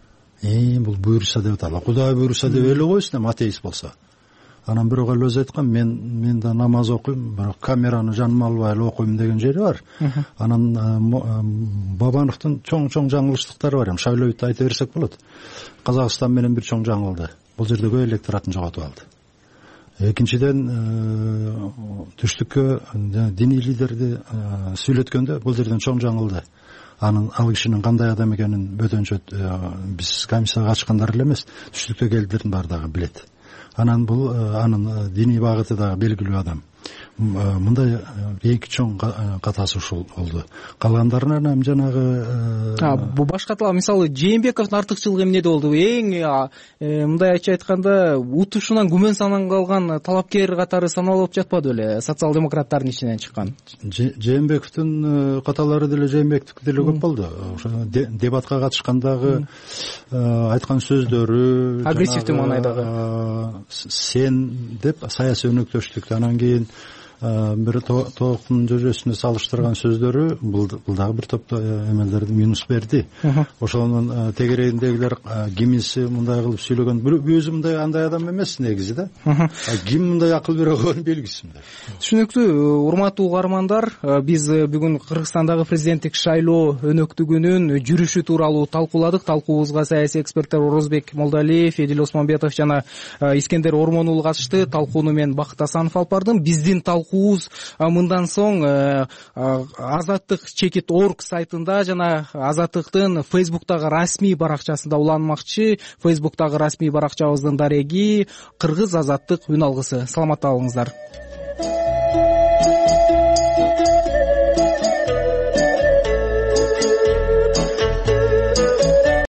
[SPEAKER 3] бул буюрса деп атат. Кудай буюрса деп эле койсун, атеист болсо. Анан бирок эле өзү айткан, мен мен да намаз окуйм, бирок камераны жаныма албай эле окуйм деген жери бар. Анан Бабановдун чоң-чоң жаңылыштыктары бар. Эми Шайлоовду айта берсек болот. Казакстан менен бир чоң жаңылды. Бул жерде көп электоратын жоготуп алды. Экинчиден, түштүккө диний лидерди сүйлөткөндө бул жерден чоң жаңылды. Анын ал кишинин кандай адам экенин бөтөнчө биз комиссияга ачкандар эле эмес, түштүктө келдилердин баары дагы билет. Анан бул анын диний багыты дагы белгилүү адам. Мындай эки чоң катасы ушул болду. Калгандарынан эми жанагы
[SPEAKER 22] бул башка талап, мисалы Жээнбековдун артыкчылыгы эмнеде болду? Эң мындайча айтканда утушунан күмөн санан калган талапкер катары саналып жатпады беле, социал-демократтардын ичинен чыккан?
[SPEAKER 3] Жээнбековдун каталары деле Жээнбековдук деле көп болду. Ошо дебатка катышкандагы айткан сөздөрү,
[SPEAKER 22] агрессивдүү маанайдагы
[SPEAKER 3] сен деп саясий өнөктөштүктү, анан кийин бир тооктун жожосуна салыштырган сөздөрү бул дагы бир топ эмелерди минус берди. Ошонун тегерегиндегилер кимиси мындай кылып сүйлөгөн, өзү мындай андай адам эмес негизи да. Ким мындай акыл бере койгон белгисиз.
[SPEAKER 22] Түшүнүктүү. Урматтуу угармандар, биз бүгүн Кыргызстандагы президенттик шайлоо өнөктүгүнүн жүрүшү тууралуу талкууладык. Талкуубузга саясий эксперттер Орозбек Молдалиев, Эдил Осмонбетов жана Искендер Ормон уулу катышты. Талкууну мен Бакыт Асанов алып бардым. Биздин талкуу мындан соң Азаттык чекит орг сайтында жана Азаттыктын Фейсбуктагы расмий баракчасында уланмакчы. Фейсбуктагы расмий баракчабыздын дареги Кыргыз Азаттык үн алгысы. Саламатта болуңуздар.